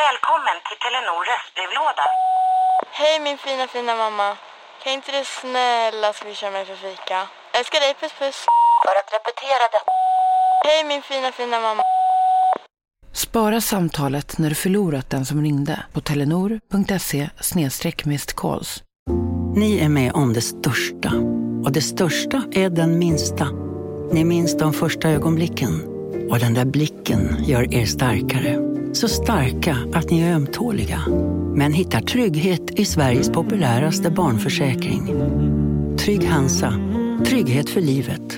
Välkommen till Telenor röstbrevlåda. Hej min fina mamma. Kan inte du snälla swisha mig för fika? Älskar dig, puss puss. För att repetera det. Hej min fina mamma. Spara samtalet när du förlorat den som ringde på telenor.se/missed-calls. Ni är med om det största. Och det största är den minsta. Ni minns de första ögonblicken. Och den där blicken gör er starkare. Så starka att ni är ömtåliga. Men hittar trygghet i Sveriges populäraste barnförsäkring. Trygg Hansa. Trygghet för livet.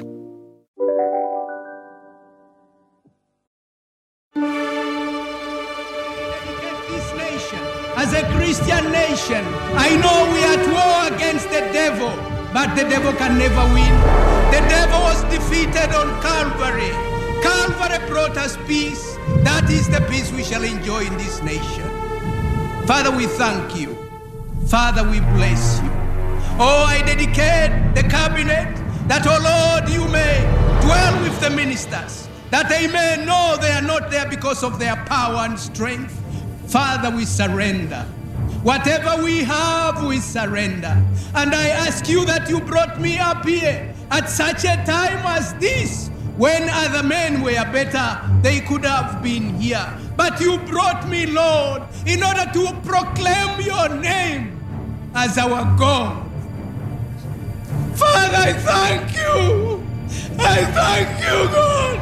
As a Christian nation, I know we are at war against the devil, but the devil can never win. The devil was defeated on Calvary. Calvary brought us peace. That is the peace we shall enjoy in this nation. Father, we thank you. Father, we bless you. Oh, I dedicate the cabinet that, oh Lord, you may dwell with the ministers, that they may know they are not there because of their power and strength. Father, we surrender. Whatever we have, we surrender. And I ask you that you brought me up here at such a time as this, when other men were better, they could have been here. But you brought me, Lord, in order to proclaim your name as our God. Father, I thank you. I thank you, God.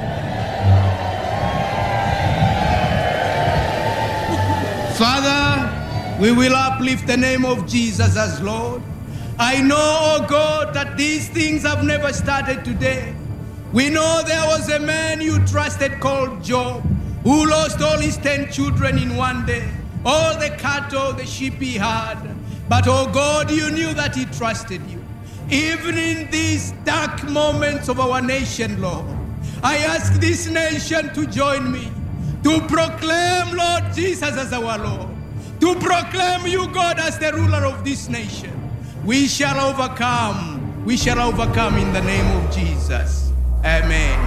Father, we will uplift the name of Jesus as Lord. I know, oh God, that these things have never started today. We know there was a man you trusted called Job, who lost all his 10 children in one day, all the cattle, the sheep he had. But oh God, you knew that he trusted you. Even in these dark moments of our nation, Lord, I ask this nation to join me, to proclaim, Lord Jesus, as our Lord, to proclaim you, God, as the ruler of this nation. We shall overcome. We shall overcome in the name of Jesus. Amen.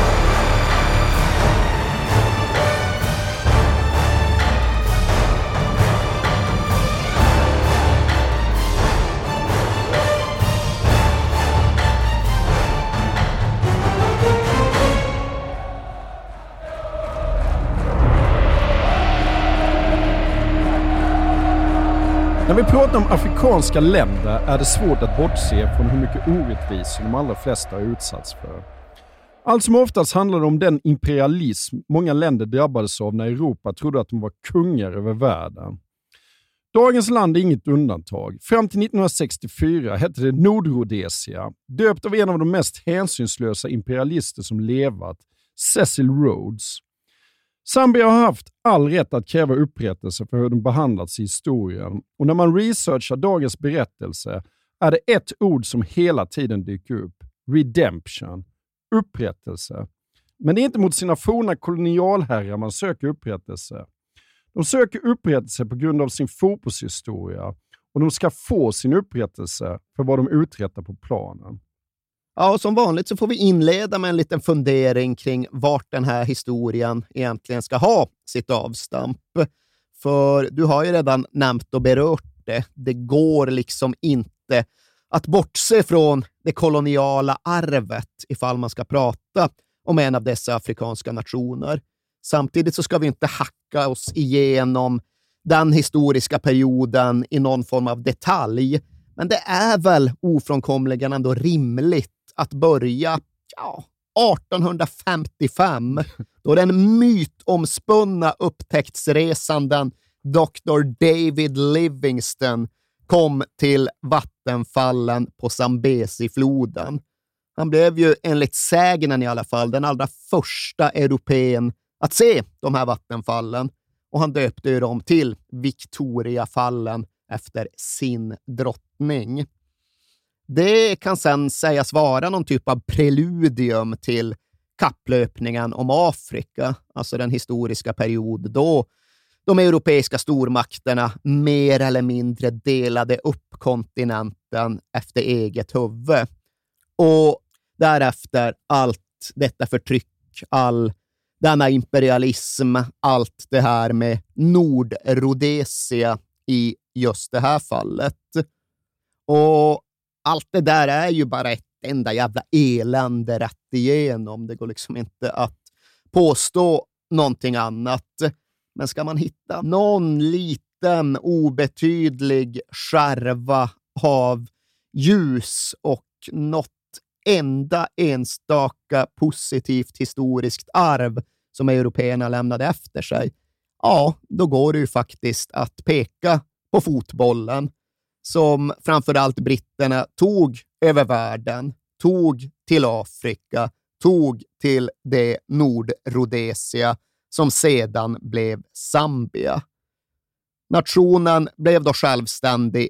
När vi pratar om afrikanska länder är det svårt att bortse från hur mycket orättvisor de allra flesta har utsatts för. Allt som oftast handlar det om den imperialism många länder drabbades av när Europa trodde att de var kungar över världen. Dagens land är inget undantag. Fram till 1964 hette det Nordrhodesia, döpt av en av de mest hänsynslösa imperialister som levat, Cecil Rhodes. Zambia har haft all rätt att kräva upprättelse för hur de behandlats i historien. Och när man researchar dagens berättelse är det ett ord som hela tiden dyker upp. Redemption. Upprättelse. Men det är inte mot sina forna kolonialherrar man söker upprättelse. De söker upprättelse på grund av sin fotbollshistoria. Och de ska få sin upprättelse för vad de uträttar på planen. Ja, och som vanligt så får vi inleda med en liten fundering kring vart den här historien egentligen ska ha sitt avstamp. För du har ju redan nämnt och berört det. Det går liksom inte att bortse från det koloniala arvet ifall man ska prata om en av dessa afrikanska nationer. Samtidigt så ska vi inte hacka oss igenom den historiska perioden i någon form av detalj. Men det är väl ofrånkomligen ändå rimligt att börja 1855, då den mytomspunna upptäcktsresanden Dr. David Livingstone kom till vattenfallen på Zambezi-floden. Han blev ju enligt sägnen i alla fall den allra första europeen att se de här vattenfallen, och han döpte ju dem till Victoriafallen efter sin drottning. Det kan sedan sägas vara någon typ av preludium till kapplöpningen om Afrika, alltså den historiska period då de europeiska stormakterna mer eller mindre delade upp kontinenten efter eget huvud. Och därefter allt detta förtryck, all denna imperialism, allt det här med Nordrhodesia i just det här fallet. Och allt det där är ju bara ett enda jävla elände rätt igenom. Det går liksom inte att påstå någonting annat. Men ska man hitta någon liten obetydlig skärva av ljus och något enda enstaka positivt historiskt arv som européerna lämnade efter sig, ja, då går det ju faktiskt att peka på fotbollen som framförallt britterna tog över världen, tog till Afrika, tog till det Nordrhodesia som sedan blev Zambia. Nationen blev då självständig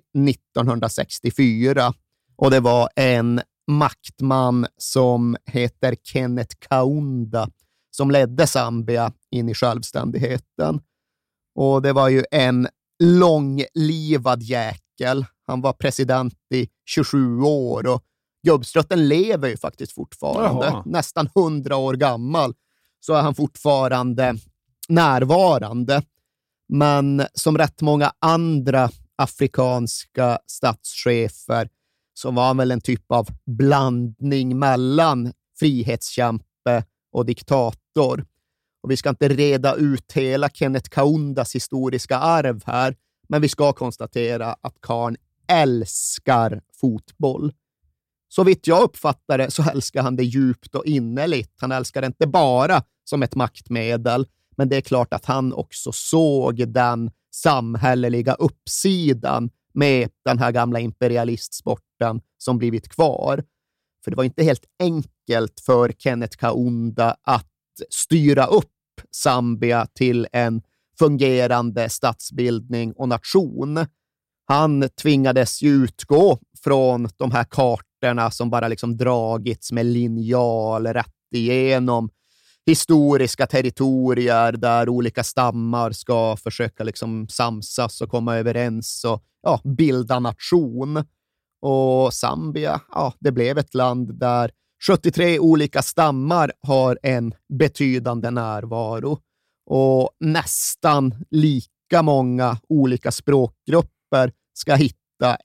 1964 och det var en maktman som heter Kenneth Kaunda som ledde Zambia in i självständigheten. Och det var ju en långlivad jäkel. Han var president i 27 år och gubbstrutten lever ju faktiskt fortfarande. Jaha. Nästan 100 år gammal så är han fortfarande närvarande. Men som rätt många andra afrikanska statschefer så var han väl en typ av blandning mellan frihetskämpe och diktator. Och vi ska inte reda ut hela Kenneth Kaundas historiska arv här, men vi ska konstatera att karln älskar fotboll. Så vitt jag uppfattar det så älskar han det djupt och innerligt. Han älskar det inte bara som ett maktmedel, men det är klart att han också såg den samhälleliga uppsidan med den här gamla imperialistsporten som blivit kvar. För det var inte helt enkelt för Kenneth Kaunda att styra upp Zambia till en fungerande statsbildning och nation. Han tvingades ju utgå från de här kartorna som bara liksom dragits med linjal rätt igenom historiska territorier där olika stammar ska försöka liksom samsas och komma överens och bilda nation. Och Zambia, det blev ett land där 73 olika stammar har en betydande närvaro och nästan lika många olika språkgrupper ska hitta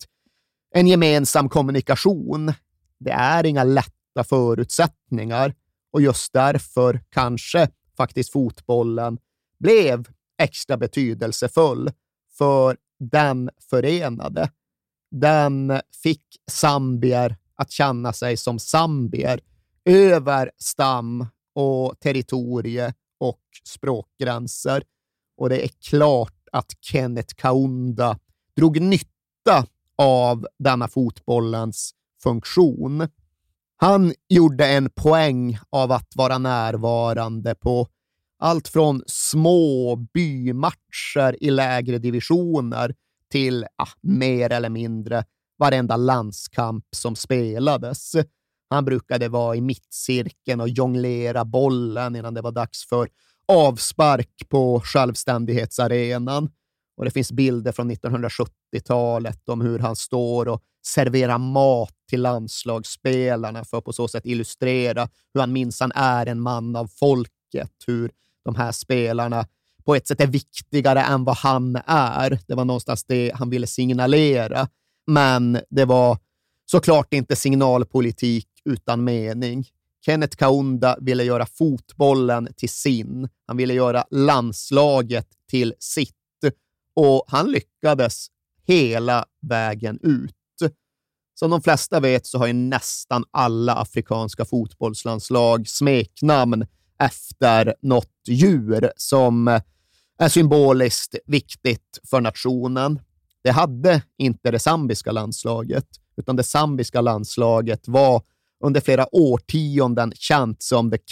en gemensam kommunikation. Det är inga lätta förutsättningar och just därför kanske faktiskt fotbollen blev extra betydelsefull, för den förenade. Den fick zambier att känna sig som zambier över stam och territorie och språkgränser. Och det är klart att Kenneth Kaunda drog nytta av denna fotbollens funktion. Han gjorde en poäng av att vara närvarande på allt från små bymatcher i lägre divisioner till mer eller mindre varenda landskamp som spelades. Han brukade vara i mittcirkeln och jonglera bollen innan det var dags för avspark på självständighetsarenan. Och det finns bilder från 1970-talet om hur han står och serverar mat till landslagsspelarna för att på så sätt illustrera hur han minsann är en man av folket, hur de här spelarna på ett sätt är viktigare än vad han är. Det var någonstans det han ville signalera. Men det var såklart inte signalpolitik utan mening. Kenneth Kaunda ville göra fotbollen till sin. Han ville göra landslaget till sitt. Och han lyckades hela vägen ut. Som de flesta vet så har ju nästan alla afrikanska fotbollslandslag smeknamn efter något djur som är symboliskt viktigt för nationen. Det hade inte det zambiska landslaget, utan det zambiska landslaget var under flera årtionden känt som the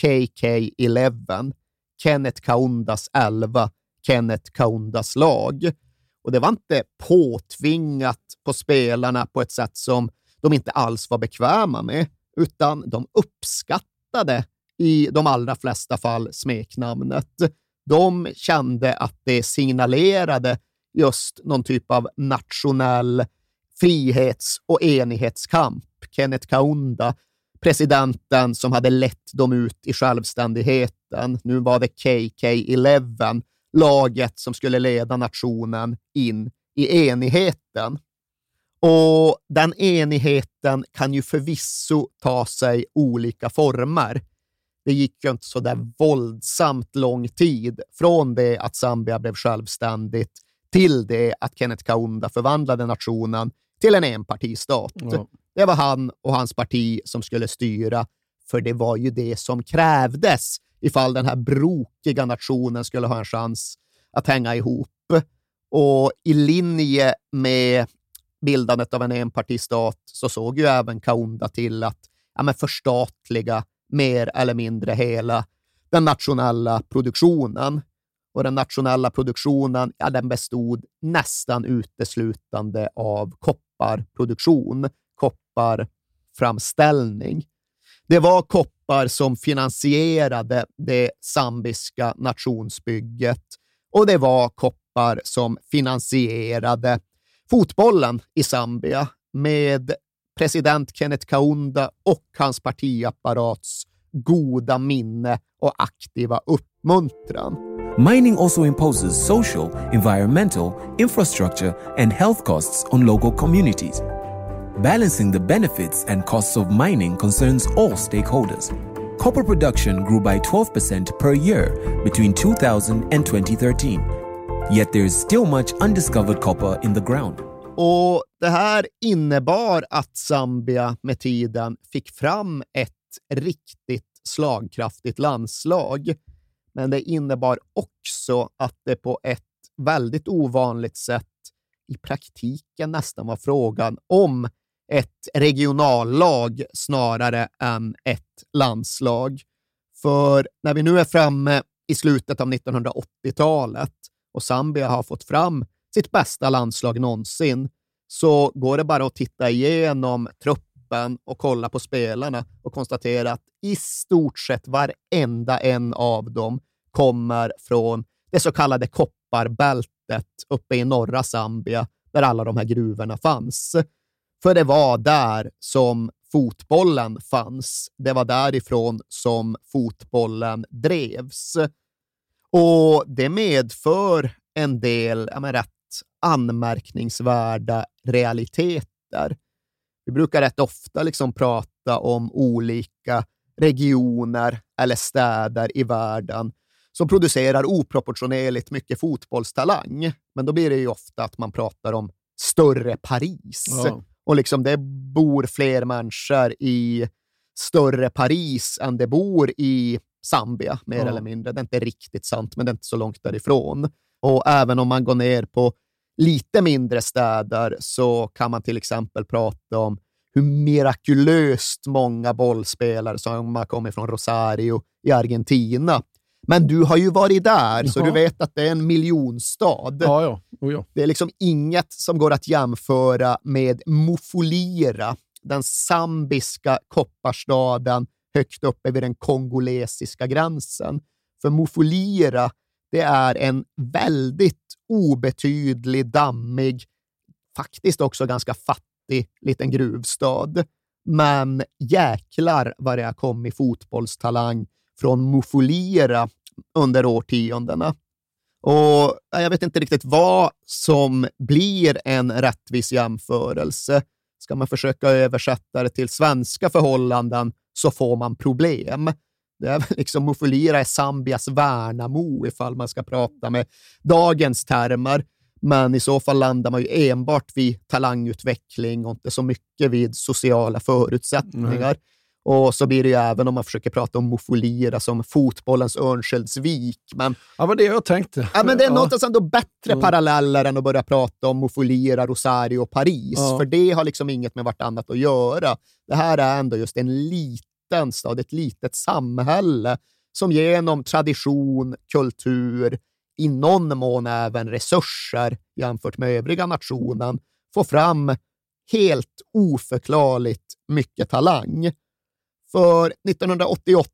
KK-11, Kenneth Kaundas 11, Kenneth Kaundas lag. Och det var inte påtvingat på spelarna på ett sätt som de inte alls var bekväma med, utan de uppskattade i de allra flesta fall smeknamnet. De kände att det signalerade just någon typ av nationell frihets- och enighetskamp. Kenneth Kaunda, presidenten som hade lett dem ut i självständighet mitten. Nu var det KK11, laget som skulle leda nationen in i enigheten. Och den enigheten kan ju förvisso ta sig olika former. Det gick ju inte så där våldsamt lång tid från det att Zambia blev självständigt till det att Kenneth Kaunda förvandlade nationen till en enpartistat. Ja. Det var han och hans parti som skulle styra, för det var ju det som krävdes ifall den här brokiga nationen skulle ha en chans att hänga ihop. Och i linje med bildandet av en enpartistat så såg ju även Kaunda till att förstatliga mer eller mindre hela den nationella produktionen. Och den nationella produktionen, den bestod nästan uteslutande av kopparproduktion, kopparframställning. Det var koppar som finansierade det zambiska nationsbygget och det var koppar som finansierade fotbollen i Zambia med president Kenneth Kaunda och hans partiapparats goda minne och aktiva uppmuntran. Mining also imposes social, environmental, infrastructure, and health costs on local communities. Balancing the benefits and costs of mining concerns all stakeholders. Copper production grew by 12% per year between 2000 and 2013. Yet there is still much undiscovered copper in the ground. Och det här innebar att Zambia med tiden fick fram ett riktigt slagkraftigt landslag. Men det innebar också att det på ett väldigt ovanligt sätt i praktiken nästan var frågan om ett regionallag snarare än ett landslag. För när vi nu är framme i slutet av 1980-talet och Zambia har fått fram sitt bästa landslag någonsin, så går det bara att titta igenom truppen och kolla på spelarna och konstatera att i stort sett varenda en av dem kommer från det så kallade kopparbältet uppe i norra Zambia där alla de här gruvorna fanns. För det var där som fotbollen fanns. Det var därifrån som fotbollen drevs. Och det medför en del rätt anmärkningsvärda realiteter. Vi brukar rätt ofta prata om olika regioner eller städer i världen som producerar oproportionerligt mycket fotbollstalang. Men då blir det ju ofta att man pratar om större Paris. Ja. Och det bor fler människor i större Paris än det bor i Zambia, mer eller mindre. Det är inte riktigt sant, men det är inte så långt därifrån. Och även om man går ner på lite mindre städer så kan man till exempel prata om hur mirakulöst många bollspelare som har kommit från Rosario i Argentina. Men du har ju varit där, så du vet att det är en miljonstad. Ja. Det är inget som går att jämföra med Mufulira, den zambiska kopparstaden högt uppe vid den kongolesiska gränsen. För Mufulira, det är en väldigt obetydlig, dammig, faktiskt också ganska fattig liten gruvstad. Men jäklar vad det har kommit fotbollstalang från Mufulira under årtiondena. Och jag vet inte riktigt vad som blir en rättvis jämförelse. Ska man försöka översätta det till svenska förhållanden så får man problem. Det är Mufulira är Zambias Värnamo ifall man ska prata med dagens termer. Men i så fall landar man ju enbart vid talangutveckling och inte så mycket vid sociala förutsättningar. Och så blir det ju även om man försöker prata om Mufulira som fotbollens Örnsköldsvik. Men, ja, vad det jag tänkte. Ja, men det är något ändå bättre paralleller än att börja prata om Mufulira, Rosario och Paris. Ja. För det har inget med vartannat att göra. Det här är ändå just en liten stad, ett litet samhälle som genom tradition, kultur, i någon mån även resurser jämfört med övriga nationen får fram helt oförklarligt mycket talang. För 1988,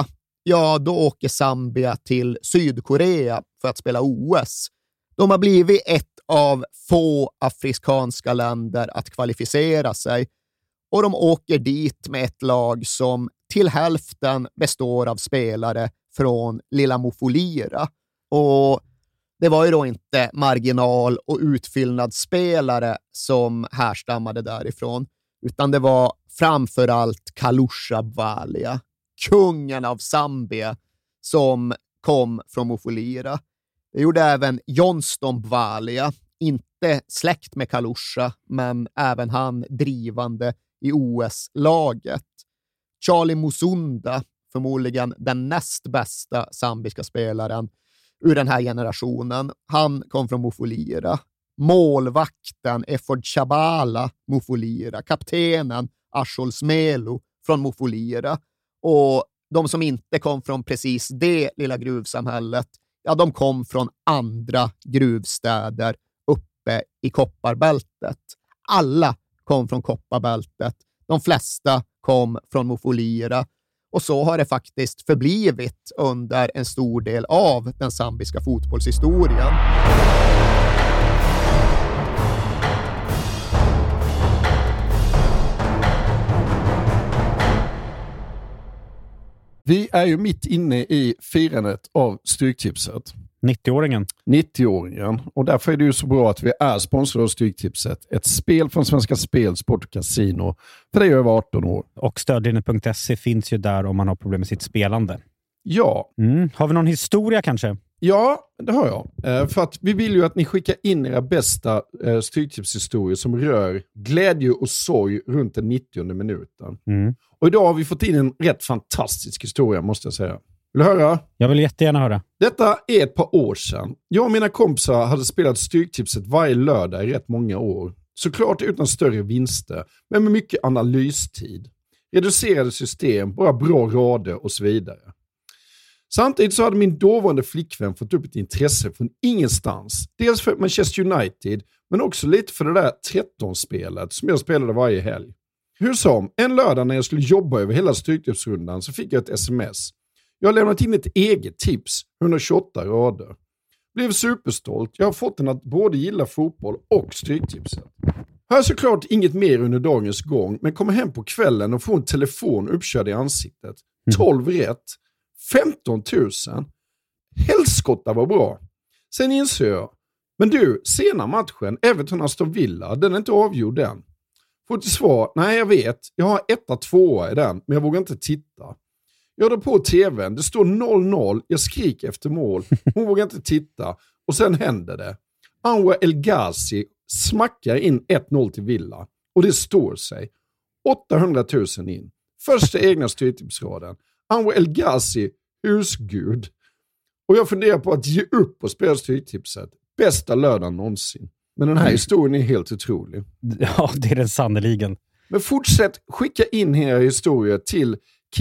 då åker Zambia till Sydkorea för att spela OS. De har blivit ett av få afrikanska länder att kvalificera sig och de åker dit med ett lag som till hälften består av spelare från Lilla Mofolira. Och det var ju då inte marginal- och utfyllnadsspelare som härstammade därifrån, utan det var framförallt Kalusha Bwalia, kungen av Zambia, som kom från Mofolira. Det gjorde även Johnston Bwalia, inte släkt med Kalusha, men även han drivande i OS-laget. Charlie Musunda, förmodligen den näst bästa zambiska spelaren ur den här generationen. Han kom från Mofolira. Målvakten Efford Chabala, Mofolira. Kaptenen Ashol Smelo från Mofolira. Och de som inte kom från precis det lilla gruvsamhället, ja, de kom från andra gruvstäder uppe i kopparbältet. Alla kom från kopparbältet. De flesta kom från Mofolira. Och så har det faktiskt förblivit under en stor del av den zambiska fotbollshistorien. Vi är ju mitt inne i firandet av Stryktipset. 90-åringen. 90-åringen. Och därför är det ju så bra att vi är sponsrade av Stryktipset. Ett spel från Svenska Spel, Sport och Casino. För det är över 18 år. Och stödlinjen.se finns ju där om man har problem med sitt spelande. Ja. Har vi någon historia kanske? Ja, det har jag. För att vi vill ju att ni skickar in era bästa Stryktipshistorier som rör glädje och sorg runt den 90:e minuten. Och idag har vi fått in en rätt fantastisk historia, måste jag säga. Vill du höra? Jag vill jättegärna höra. Detta är ett par år sedan. Jag och mina kompisar hade spelat Stryktipset varje lördag i rätt många år. Såklart utan större vinster, men med mycket analystid. Reducerade system, bara bra rader och så vidare. Samtidigt så hade min dåvarande flickvän fått upp ett intresse från ingenstans. Dels för Manchester United, men också lite för det där 13-spelet som jag spelade varje helg. Hur som, en lördag när jag skulle jobba över hela Stryktipsrundan så fick jag ett sms. Jag har lämnat in ett eget tips, 128 rader. Blev superstolt, jag har fått den att både gilla fotboll och Stryktipset. Har jag såklart inget mer under dagens gång, men kommer hem på kvällen och får en telefon uppkörd i ansiktet. 12 rätt. 15 000. Helskotta var bra. Sen inser jag. Men du, sena matchen, Everton-Aston Villa, den är inte avgjord än. Får till svar, nej jag vet. Jag har 1-2 i den, men jag vågar inte titta. Jag drar på tvn, det står 0-0. Jag skriker efter mål. Hon vågar inte titta. Och sen händer det. Anwar El Ghazi smackar in 1-0 till Villa. Och det står sig. 800 000 in. Första egna Stryktipsraden. Anwar El Ghazi, husgud. Och jag funderar på att ge upp och spela Stryktipset. Bästa lördagen någonsin. Men den här historien är helt otrolig. Ja, det är den sannoliken. Men fortsätt skicka in era historier till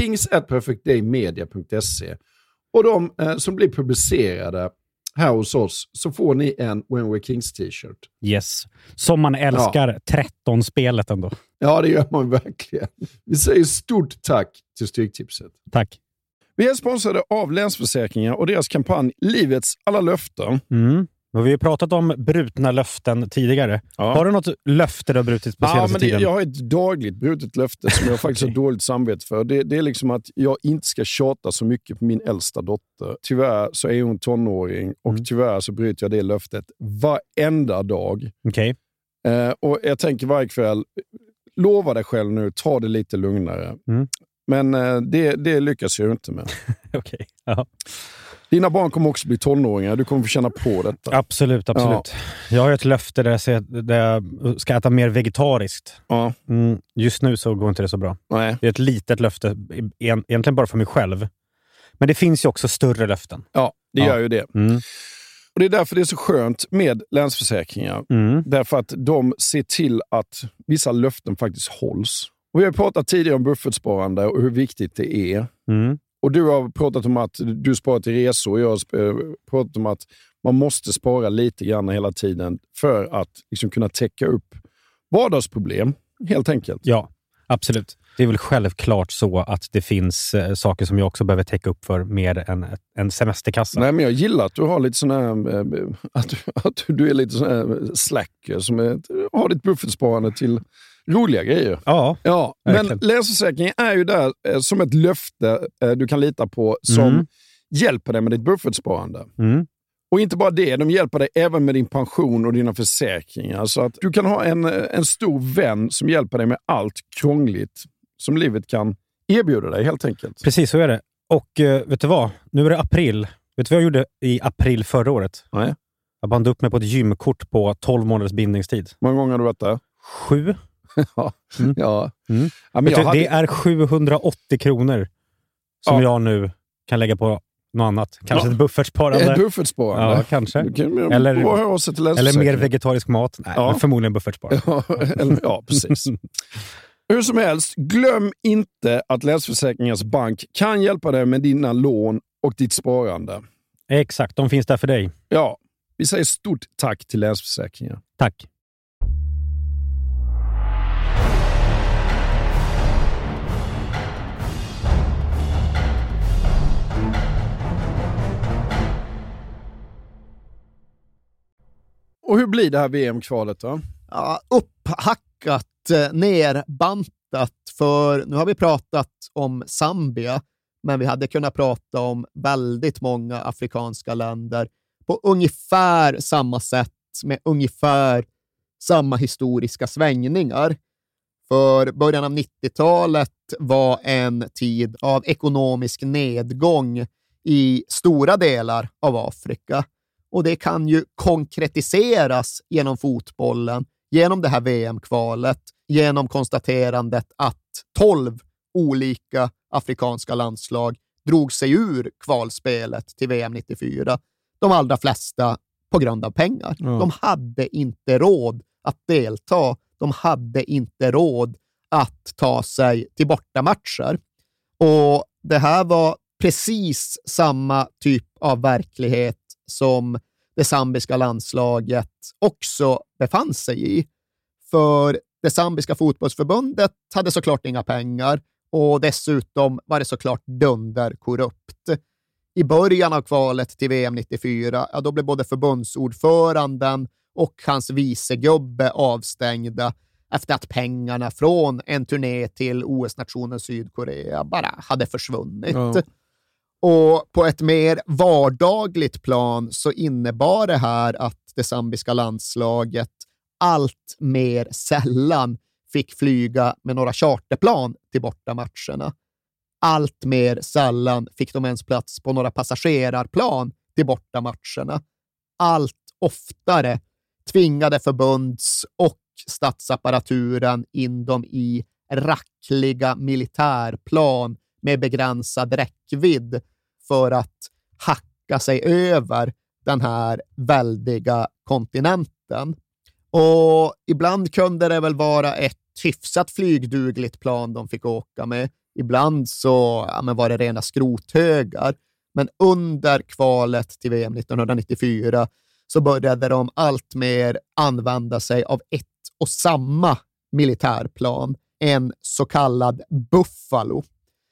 kings@perfectdaymedia.se. Och de som blir publicerade här hos oss så får ni en When We're Kings t-shirt. Yes. Som man älskar 13-spelet ändå. Ja, det gör man verkligen. Vi säger stort tack till Stryktipset. Tack. Vi är sponsrade av Länsförsäkringar och deras kampanj Livets alla löften. Och vi har pratat om brutna löften tidigare. Ja. Har du något löfte du har brutit på senaste tiden? Jag har ett dagligt brutet löfte som jag faktiskt har dåligt samvete för. Det är liksom att jag inte ska tjata så mycket på min äldsta dotter. Tyvärr så är hon tonåring och tyvärr så bryter jag det löftet varenda dag. Okej. Och jag tänker varje kväll, lova dig själv nu, ta det lite lugnare. Men det lyckas jag inte med. Okej. Ja. Dina barn kommer också bli tonåringar. Du kommer få känna på detta. Absolut. Ja. Jag har ett löfte där jag ska äta mer vegetariskt. Ja. Just nu så går inte det så bra. Nej. Det är ett litet löfte, egentligen bara för mig själv. Men det finns ju också större löften. Ja, det gör ju det. Och det är därför det är så skönt med Länsförsäkringar. Därför att de ser till att vissa löften faktiskt hålls. Och vi har pratat tidigare om buffertsparande och hur viktigt det är. Och du har pratat om att du sparar till resor och jag har pratat om att man måste spara lite grann hela tiden för att liksom kunna täcka upp vardagsproblem, helt enkelt. Ja, absolut. Det är väl självklart så att det finns saker som jag också behöver täcka upp för mer än en semesterkassa. Nej, men jag gillar att du har lite sån här, att du är lite sån här slacker som har ditt buffertsparande till roliga grejer. Ja, men Länsförsäkringen är ju där som ett löfte du kan lita på som hjälper dig med ditt buffertsparande. Mm. Och inte bara det, de hjälper dig även med din pension och dina försäkringar. Så att du kan ha en stor vän som hjälper dig med allt krångligt som livet kan erbjuda dig helt enkelt. Precis, så är det. Och vet du vad? Nu är det april. Vet du vad jag gjorde i april förra året? Nej. Jag bandade upp mig på ett gymkort på 12 månaders bindningstid. Många gånger har du varit där? 7. Ja. Mm. Ja. Mm. Ja, men Det är 780 kronor som jag nu kan lägga på något annat. Kanske ett buffertsparande. Ett buffertsparande. Ja, kanske. Eller mer vegetarisk mat. Nej, men förmodligen buffertsparande. Ja, precis. Hur som helst, glöm inte att Länsförsäkringars bank kan hjälpa dig med dina lån och ditt sparande. Exakt, de finns där för dig. Ja, vi säger stort tack till Länsförsäkringar. Tack. Och hur blir det här VM-kvalet då? Ja, upphackat, nerbantat, för nu har vi pratat om Zambia, men vi hade kunnat prata om väldigt många afrikanska länder på ungefär samma sätt med ungefär samma historiska svängningar. För början av 90-talet var en tid av ekonomisk nedgång i stora delar av Afrika. Och det kan ju konkretiseras genom fotbollen, genom det här VM-kvalet, genom konstaterandet att 12 olika afrikanska landslag drog sig ur kvalspelet till VM 94. De allra flesta på grund av pengar. Mm. De hade inte råd att delta. De hade inte råd att ta sig till bortamatcher. Och det här var precis samma typ av verklighet som det zambiska landslaget också befann sig i. För det zambiska fotbollsförbundet hade såklart inga pengar och dessutom var det såklart dunderkorrupt. I början av kvalet till VM 94, då blev både förbundsordföranden och hans vicegubbe avstängda efter att pengarna från en turné till OS-nationen Sydkorea bara hade försvunnit. Ja. Och på ett mer vardagligt plan så innebar det här att det zambiska landslaget allt mer sällan fick flyga med några charterplan till bortamatcherna. Allt mer sällan fick de ens plats på några passagerarplan till bortamatcherna. Allt oftare tvingade förbunds- och statsapparaturen in dem i rackliga militärplan med begränsad räckvidd för att hacka sig över den här väldiga kontinenten. Och ibland kunde det väl vara ett hyfsat flygdugligt plan de fick åka med. Ibland så var det rena skrothögar. Men under kvalet till VM 1994 så började de allt mer använda sig av ett och samma militärplan. En så kallad Buffalo.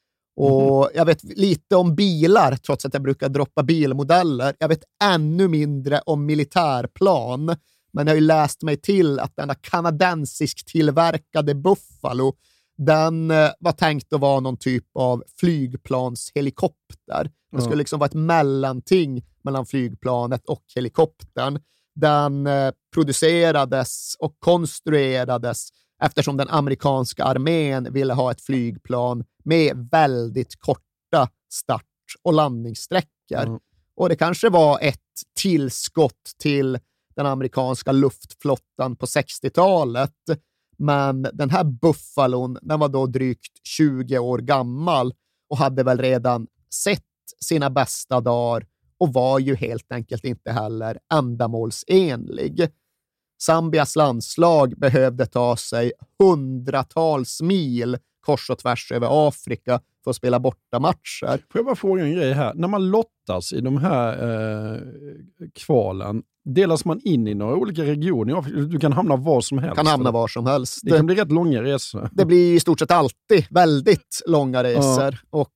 Och jag vet lite om bilar, trots att jag brukar droppa bilmodeller. Jag vet ännu mindre om militärplan. Men jag har ju läst mig till att denna kanadensisk tillverkade Buffalo, den var tänkt att vara någon typ av flygplanshelikopter. Det skulle liksom vara ett mellanting mellan flygplanet och helikoptern. Den producerades och konstruerades eftersom den amerikanska armén ville ha ett flygplan med väldigt korta start- och landningssträckor. Och det kanske var ett tillskott till den amerikanska luftflottan på 60-talet. Men den här Buffalon, den var då drygt 20 år gammal och hade väl redan sett sina bästa dagar och var ju helt enkelt inte heller ändamålsenlig. Zambias landslag behövde ta sig hundratals mil kors och tvärs över Afrika för att spela bortamatcher. Får jag bara fråga en grej här? När man lottas i de här kvalen, delas man in i några olika regioner? Du kan hamna var som helst. Kan hamna var som helst. Det kan bli rätt långa resor. Det blir i stort sett alltid väldigt långa resor. Ja. Och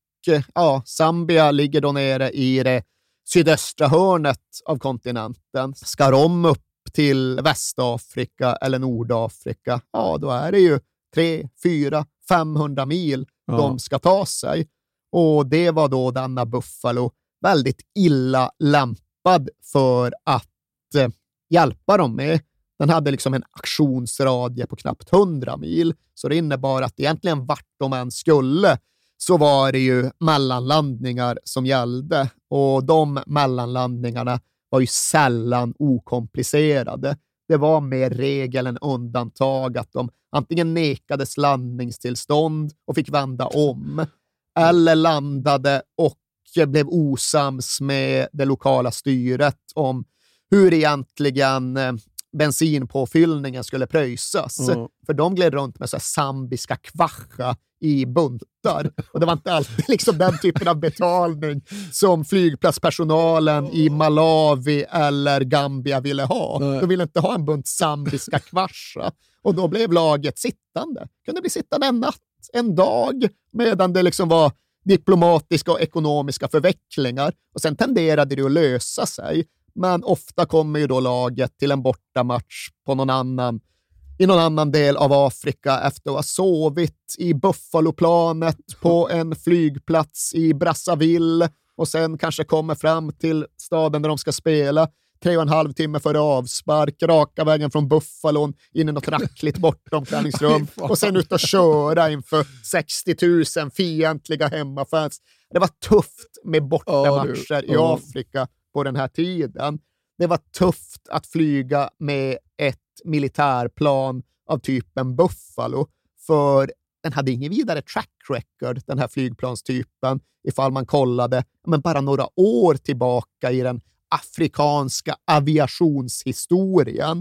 Zambia ligger då nere i det sydöstra hörnet av kontinenten. Ska de upp till Västafrika eller Nordafrika, då är det ju 3, 4, 500 mil de ska ta sig. Och det var då denna Buffalo väldigt illa lämpad för att hjälpa dem med. Den hade liksom en aktionsradie på knappt 100 mil, så det innebar att egentligen vart de än skulle så var det ju mellanlandningar som gällde, och de mellanlandningarna var ju sällan okomplicerade. Det var mer regel än undantag att de antingen nekades landningstillstånd och fick vända om, eller landade och blev osams med det lokala styret om hur egentligen bensinpåfyllningen skulle pröjsas. För de gled runt med så här zambiska kvacha i buntar. Och det var inte alltid liksom den typen av betalning som flygplatspersonalen i Malawi eller Gambia ville ha. De ville inte ha en bunt zambiska kvacha. Och då blev laget sittande. Kunde bli sittande en natt, en dag, medan det liksom var diplomatiska och ekonomiska förvecklingar. Och sen tenderade det att lösa sig. Men ofta kommer ju då laget till en bortamatch på i någon annan del av Afrika efter att ha sovit i Buffaloplanet på en flygplats i Brazzaville, och sen kanske kommer fram till staden där de ska spela 3,5 timmar före avspark, raka vägen från Buffalon in i något rackligt bortomklädningsrum och sen ut och köra inför 60 000 fientliga hemmafans. Det var tufft med bortamatcher i Afrika på den här tiden. Det var tufft att flyga med ett militärplan av typen Buffalo, för den hade ingen vidare track record, den här flygplanstypen, ifall man kollade bara några år tillbaka i den afrikanska aviationshistorien.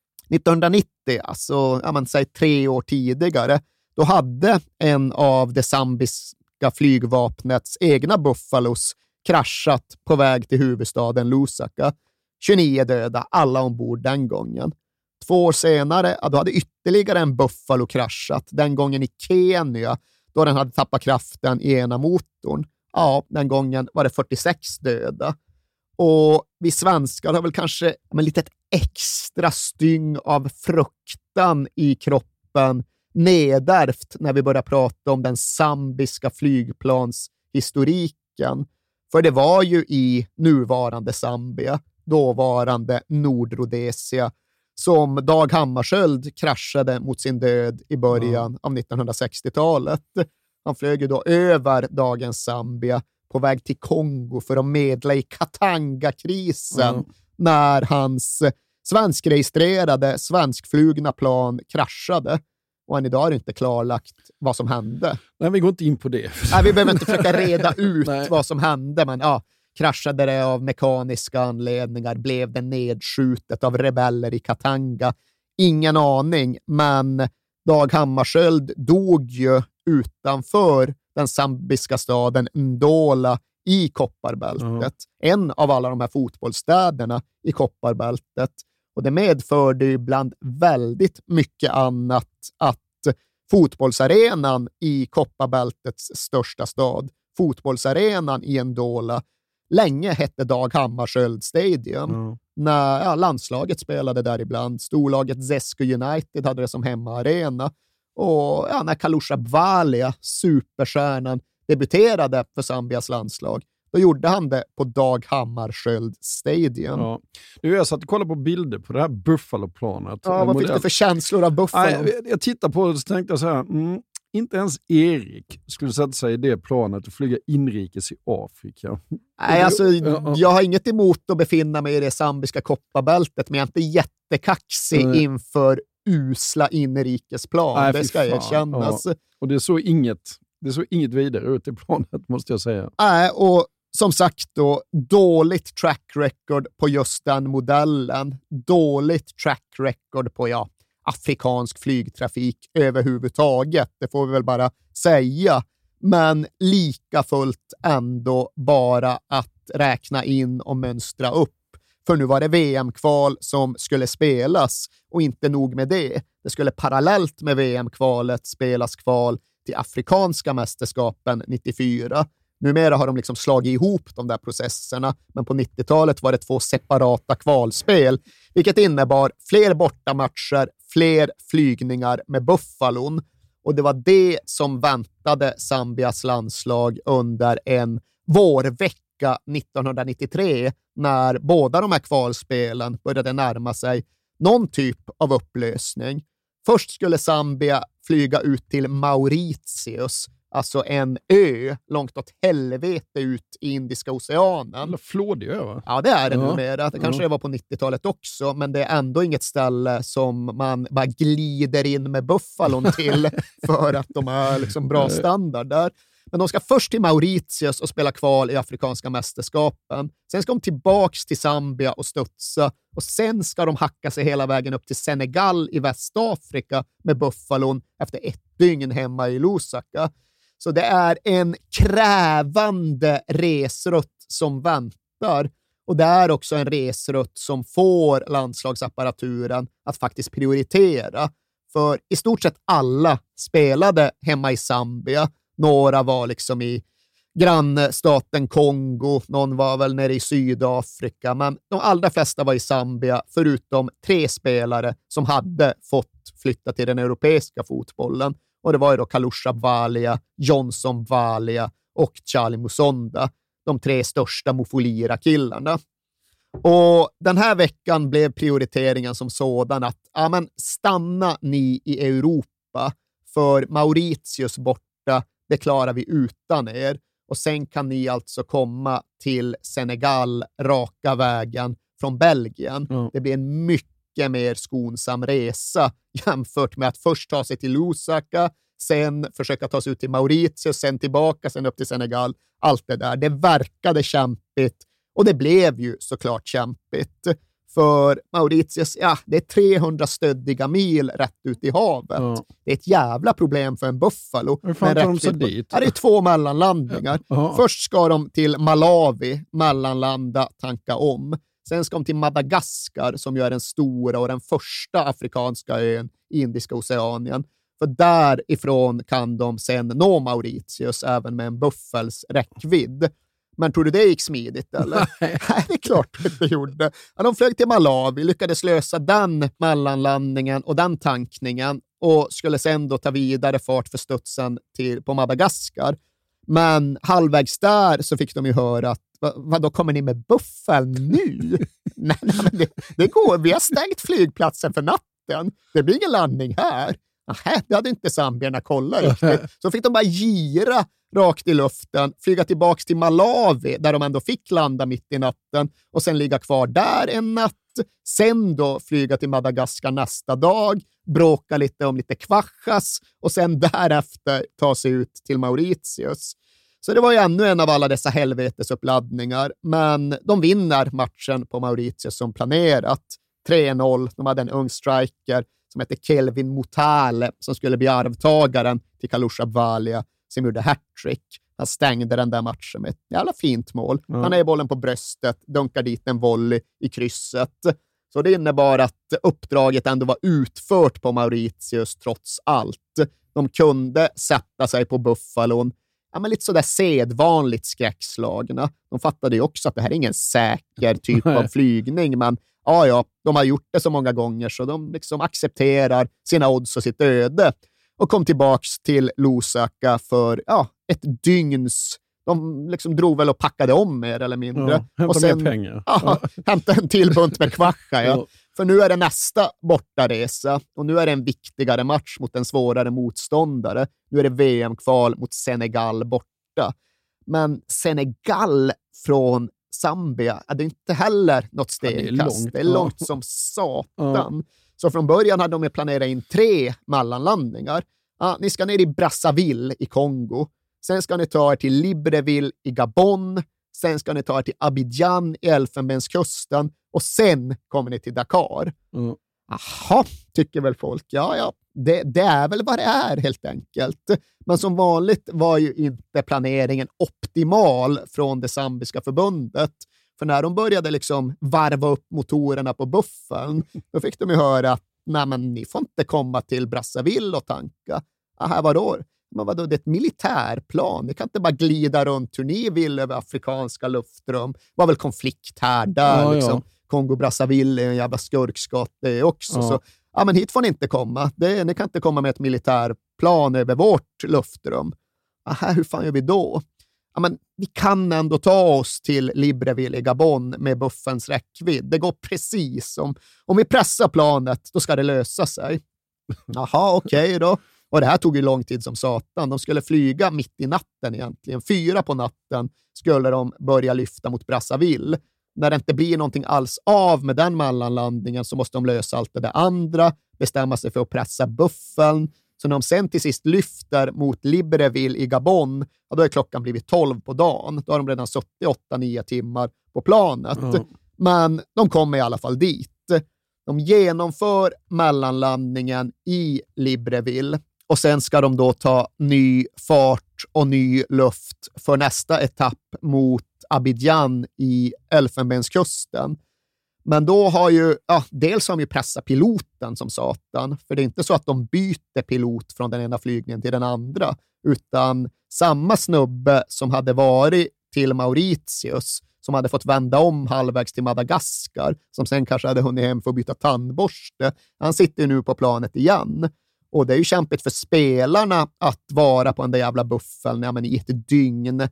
1990, alltså säg 3 år tidigare, då hade en av det zambiska flygvapnets egna Buffalos kraschat på väg till huvudstaden Lusaka. 29 döda, alla ombord den gången. 2 år senare, då hade ytterligare en Buffalo kraschat, den gången i Kenya, då den hade tappat kraften i ena motorn. Ja, den gången var det 46 döda. Och vi svenskar har väl kanske lite extra styng av fruktan i kroppen nedärvt när vi börjar prata om den zambiska flygplanshistoriken. För det var ju i nuvarande Zambia, dåvarande Nordrhodesia, som Dag Hammarskjöld kraschade mot sin död i början av 1960-talet. Han flög ju då över dagens Zambia på väg till Kongo för att medla i Katanga-krisen när hans svenskregistrerade, svenskflugna plan kraschade. Och än idag är det inte klarlagt vad som hände. Nej, vi går inte in på det. Nej, vi behöver inte försöka reda ut vad som hände, men kraschade det av mekaniska anledningar? Blev det nedskjutet av rebeller i Katanga? Ingen aning, men Dag Hammarskjöld dog ju utanför den zambiska staden Ndola i Kopparbältet. En av alla de här fotbollsstäderna i Kopparbältet. Och det medförde ju bland väldigt mycket annat att fotbollsarenan i Kopparbältets största stad, fotbollsarenan i Ndola, länge hette Dag Hammarskjöld Stadium. När landslaget spelade där ibland. Storlaget Zesco United hade det som hemmaarena. Och när Kalusha Bvalia, superstjärnan, debuterade för Zambias landslag, då gjorde han det på Dag Hammarskjöld Stadium. Ja. Jag satt och kollade på bilder på det här Buffalo-planet. Ja, vad fick du för känslor av Buffalo? Jag tittade på det och tänkte jag så här, inte ens Erik skulle sätta sig i det planet och flyga inrikes i Afrika. Nej, alltså, jag har inget emot att befinna mig i det zambiska kopparbältet, men jag är inte jättekaxig inför usla inrikesplan. Nej, det ska erkännas. Ja. Och det såg inget vidare ut i planet, måste jag säga. Nej, och som sagt då, dåligt track record på just den modellen. Dåligt track record på afrikansk flygtrafik överhuvudtaget. Det får vi väl bara säga. Men lika fullt ändå bara att räkna in och mönstra upp. För nu var det VM-kval som skulle spelas, och inte nog med det. Det skulle parallellt med VM-kvalet spelas kval till afrikanska mästerskapen 94. Numera har de liksom slagit ihop de där processerna, men på 90-talet var det 2 separata kvalspel, vilket innebar fler bortamatcher, fler flygningar med Buffalon. Och det var det som väntade Zambias landslag under en vårvecka vecka 1993 när båda de här kvalspelen började närma sig någon typ av upplösning. Först skulle Zambia flyga ut till Mauritius, alltså en ö långt åt helvete ut i Indiska oceanen. Eller flådig ö, va? Ja, det är det numera. Det kanske det var på 90-talet också, men det är ändå inget ställe som man bara glider in med buffalon till för att de har liksom bra standard där. Men de ska först till Mauritius och spela kval i Afrikanska mästerskapen. Sen ska de tillbaks till Zambia och studsa. Och sen ska de hacka sig hela vägen upp till Senegal i Västafrika med buffalon efter 1 dygn hemma i Lusaka. Så det är en krävande resrutt som väntar. Och det är också en resrutt som får landslagsapparaturen att faktiskt prioritera. För i stort sett alla spelade hemma i Zambia. Några var liksom i grannstaten Kongo, någon var väl nere i Sydafrika, men de allra flesta var i Zambia, förutom 3 spelare som hade fått flytta till den europeiska fotbollen. Och det var ju då Kalusha Bwalia, Johnson Bwalia och Charlie Musonda, de 3 största Mufulira-killarna. Och den här veckan blev prioriteringen som sådan att stanna ni i Europa, för Mauritius borta, det klarar vi utan er. Och sen kan ni alltså komma till Senegal raka vägen från Belgien. Det blir en mycket mer skonsam resa jämfört med att först ta sig till Lusaka, sen försöka ta sig ut till Mauritius, sen tillbaka, sen upp till Senegal. Allt det där. Det verkade kämpigt och det blev ju såklart kämpigt. För Mauritius, det är 300 stöddiga mil rätt ut i havet. Det är ett jävla problem för en buffalo. Hur fan tar de sig dit? Det är 2 mellanlandningar. Först ska de till Malawi, mellanlanda, tanka om. Sen ska de till Madagaskar som ju är den stora och den första afrikanska ön i Indiska oceanen. För därifrån kan de sen nå Mauritius även med en buffels räckvidd. Men tror du det gick smidigt, eller? Nej, det är klart att det gjorde. Ja, de flög till Malawi, lyckades lösa den mellanlandningen och den tankningen och skulle sen då ta vidare fart för studsen på Madagaskar. Men halvvägs där så fick de ju höra att vad då kommer ni med buffel nu? nej, men det går. Vi har stängt flygplatsen för natten. Det blir ingen landning här. Nähä, det hade inte zambierna kollat riktigt. Så fick de bara gira rakt i luften, flyga tillbaks till Malawi där de ändå fick landa mitt i natten och sen ligga kvar där en natt. Sen då flyga till Madagaskar nästa dag, bråka lite om lite kvaschas och sen därefter ta sig ut till Mauritius. Så det var ju ännu en av alla dessa helvetesuppladdningar, men de vinner matchen på Mauritius som planerat. 3-0, de hade en ung striker som heter Kelvin Mutale som skulle bli arvtagaren till Kalusha Bwalia som gjorde hattrick. Han stängde den där matchen med ett jävla fint mål. Han är bollen på bröstet, dunkar dit en volley i krysset. Så det innebar att uppdraget ändå var utfört på Mauritius trots allt. De kunde sätta sig på buffalon. Men lite sådär sedvanligt skräckslagna. De fattade ju också att det här är ingen säker typ av flygning, men de har gjort det så många gånger så de liksom accepterar sina odds och sitt öde och kom tillbaks till Lusaka för ett dygns. De liksom drog väl och packade om mer eller mindre. Och sen pengar. Hämtade en till bunt med kvascha. För nu är det nästa bortaresa och nu är det en viktigare match mot en svårare motståndare. Nu är det VM-kval mot Senegal borta. Men Senegal från Zambia är det inte heller något stegkast. Det är långt som satan. Så från början hade de planerat in 3 mellanlandningar. Ni ska ner i Brazzaville i Kongo. Sen ska ni ta er till Libreville i Gabon. Sen ska ni ta er till Abidjan i Elfenbenskusten. Och sen kommer ni till Dakar. Jaha, tycker väl folk. Ja, det är väl vad det är helt enkelt. Men som vanligt var ju inte planeringen optimal från det zambiska förbundet. För när de började liksom varva upp motorerna på buffen, då fick de ju höra att ni får inte komma till Brazzaville och tanka. Aha, vadå? Men vadå, det är ett militärplan. Ni kan inte bara glida runt hur ni vill över afrikanska luftrum. Det var väl konflikt här, där liksom. Kongo-Brazzaville är en jävla skurkskott det också. Så, men hit får ni inte komma. Ni kan inte komma med ett militärplan över vårt luftrum. Aha, hur fan gör vi då? men vi kan ändå ta oss till Libreville i Gabon med buffens räckvidd. Det går precis. Om vi pressar planet, då ska det lösa sig. Jaha, okej då. Och det här tog ju lång tid som satan. De skulle flyga mitt i natten egentligen. 4 på natten skulle de börja lyfta mot Brazzaville. När det inte blir någonting alls av med den mellanlandningen så måste de lösa allt det där andra, bestämma sig för att pressa buffeln. Så när de sen till sist lyfter mot Libreville i Gabon, ja, då är klockan blivit 12 på dagen. Då har de redan suttit 8-9 timmar på planet. Men de kommer i alla fall dit. De genomför mellanlandningen i Libreville och sen ska de då ta ny fart och ny luft för nästa etapp mot Abidjan i Elfenbenskusten. Men då har dels har de ju pressat piloten som satan, för det är inte så att de byter pilot från den ena flygningen till den andra, utan samma snubbe som hade varit till Mauritius, som hade fått vända om halvvägs till Madagaskar, som sen kanske hade hunnit hem för att byta tandborste. Han sitter ju nu på planet igen. Och det är ju kämpigt för spelarna att vara på den där jävla buffeln i ett dygn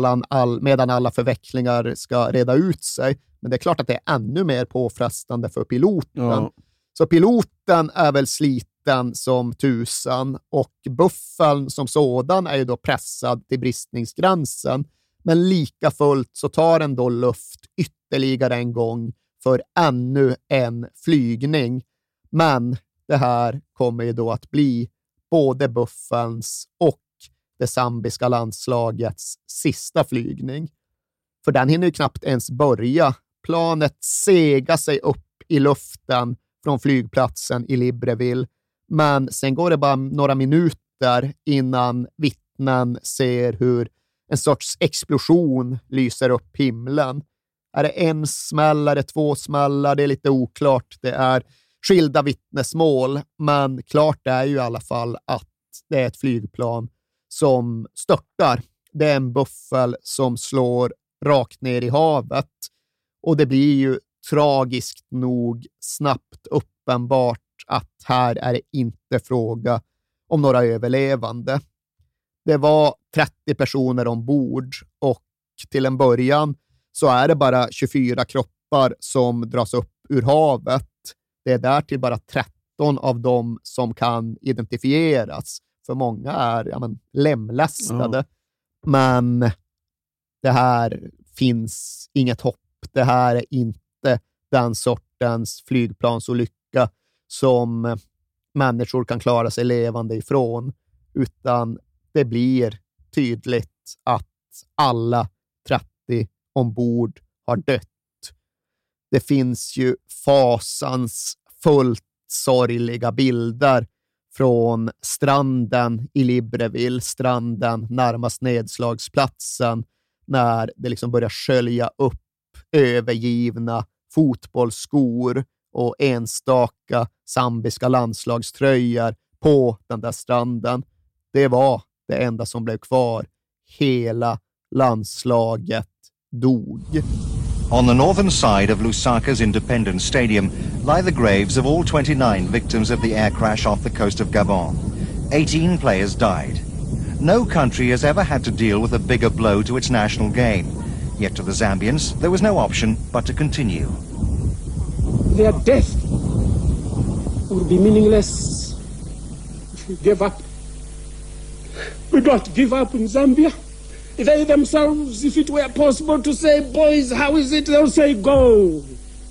medan alla förvecklingar ska reda ut sig. Men det är klart att det är ännu mer påfrestande för piloten. Ja. Så piloten är väl sliten som tusan och buffeln som sådan är ju då pressad till bristningsgränsen. Men lika fullt så tar den då luft ytterligare en gång för ännu en flygning. Men det här kommer ju då att bli både buffelns och det zambiska landslagets sista flygning. För den hinner ju knappt ens börja. Planet segar sig upp i luften från flygplatsen i Libreville. Men sen går det bara några minuter innan vittnen ser hur en sorts explosion lyser upp himlen. Är det en smäll, är det 2 smällar? Det är lite oklart. Det är skilda vittnesmål, men klart är ju i alla fall att det är ett flygplan som störtar. Det är en buffel som slår rakt ner i havet och det blir ju tragiskt nog snabbt uppenbart att här är det inte fråga om några överlevande. Det var 30 personer ombord och till en början så är det bara 24 kroppar som dras upp ur havet. Det är därtill bara 13 av dem som kan identifieras. För många är lemlästade. Men det här finns inget hopp. Det här är inte den sortens flygplansolycka som människor kan klara sig levande ifrån. Utan det blir tydligt att alla 30 ombord har dött. Det finns ju fasansfullt sorgliga bilder från stranden i Libreville, stranden närmast nedslagsplatsen, när det liksom börjar skölja upp övergivna fotbollsskor och enstaka zambiska landslagströjor på den där stranden. Det var det enda som blev kvar. Hela landslaget dog. On the northern side of Lusaka's Independence Stadium lie the graves of all 29 victims of the air crash off the coast of Gabon. 18 players died. No country has ever had to deal with a bigger blow to its national game. Yet to the Zambians, there was no option but to continue. Their death would be meaningless if we gave up. We don't give up in Zambia. They themselves, if it were possible to say, boys, how is it? They'll say, go.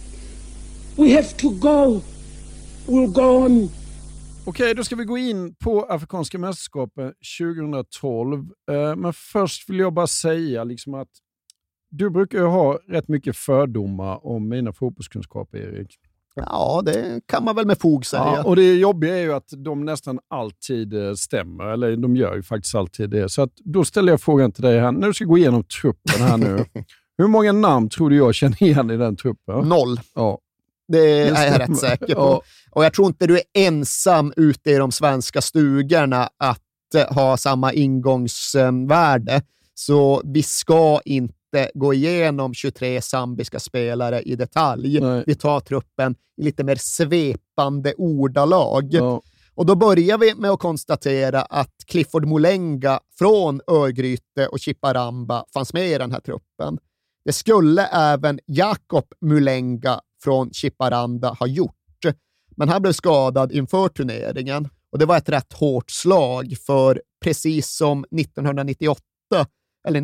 We have to go. We'll go on. Okej, då ska vi gå in på Afrikanska mästerskapen 2012. Men först vill jag bara säga liksom att du brukar ju ha rätt mycket fördomar om mina fotbollskunskaper, Erik. Ja, det kan man väl med fog säga. Ja, och det jobbiga är ju att de nästan alltid stämmer. Eller de gör ju faktiskt alltid det. Så att då ställer jag frågan till dig här. När du ska gå igenom truppen här nu. Hur många namn tror du jag känner igen i den truppen? 0. Ja. Det är jag rätt säker på. Ja. Och jag tror inte du är ensam ute i de svenska stugorna att ha samma ingångsvärde. Så vi ska inte gå igenom 23 zambiska spelare i detalj. Nej. Vi tar truppen i lite mer svepande ordalag. Ja. Och då börjar vi med att konstatera att Clifford Molenga från Örgryte och Chiparamba fanns med i den här truppen. Det skulle även Jakob Molenga från Chiparanda ha gjort. Men han blev skadad inför turneringen. Och det var ett rätt hårt slag, för precis som 1998 eller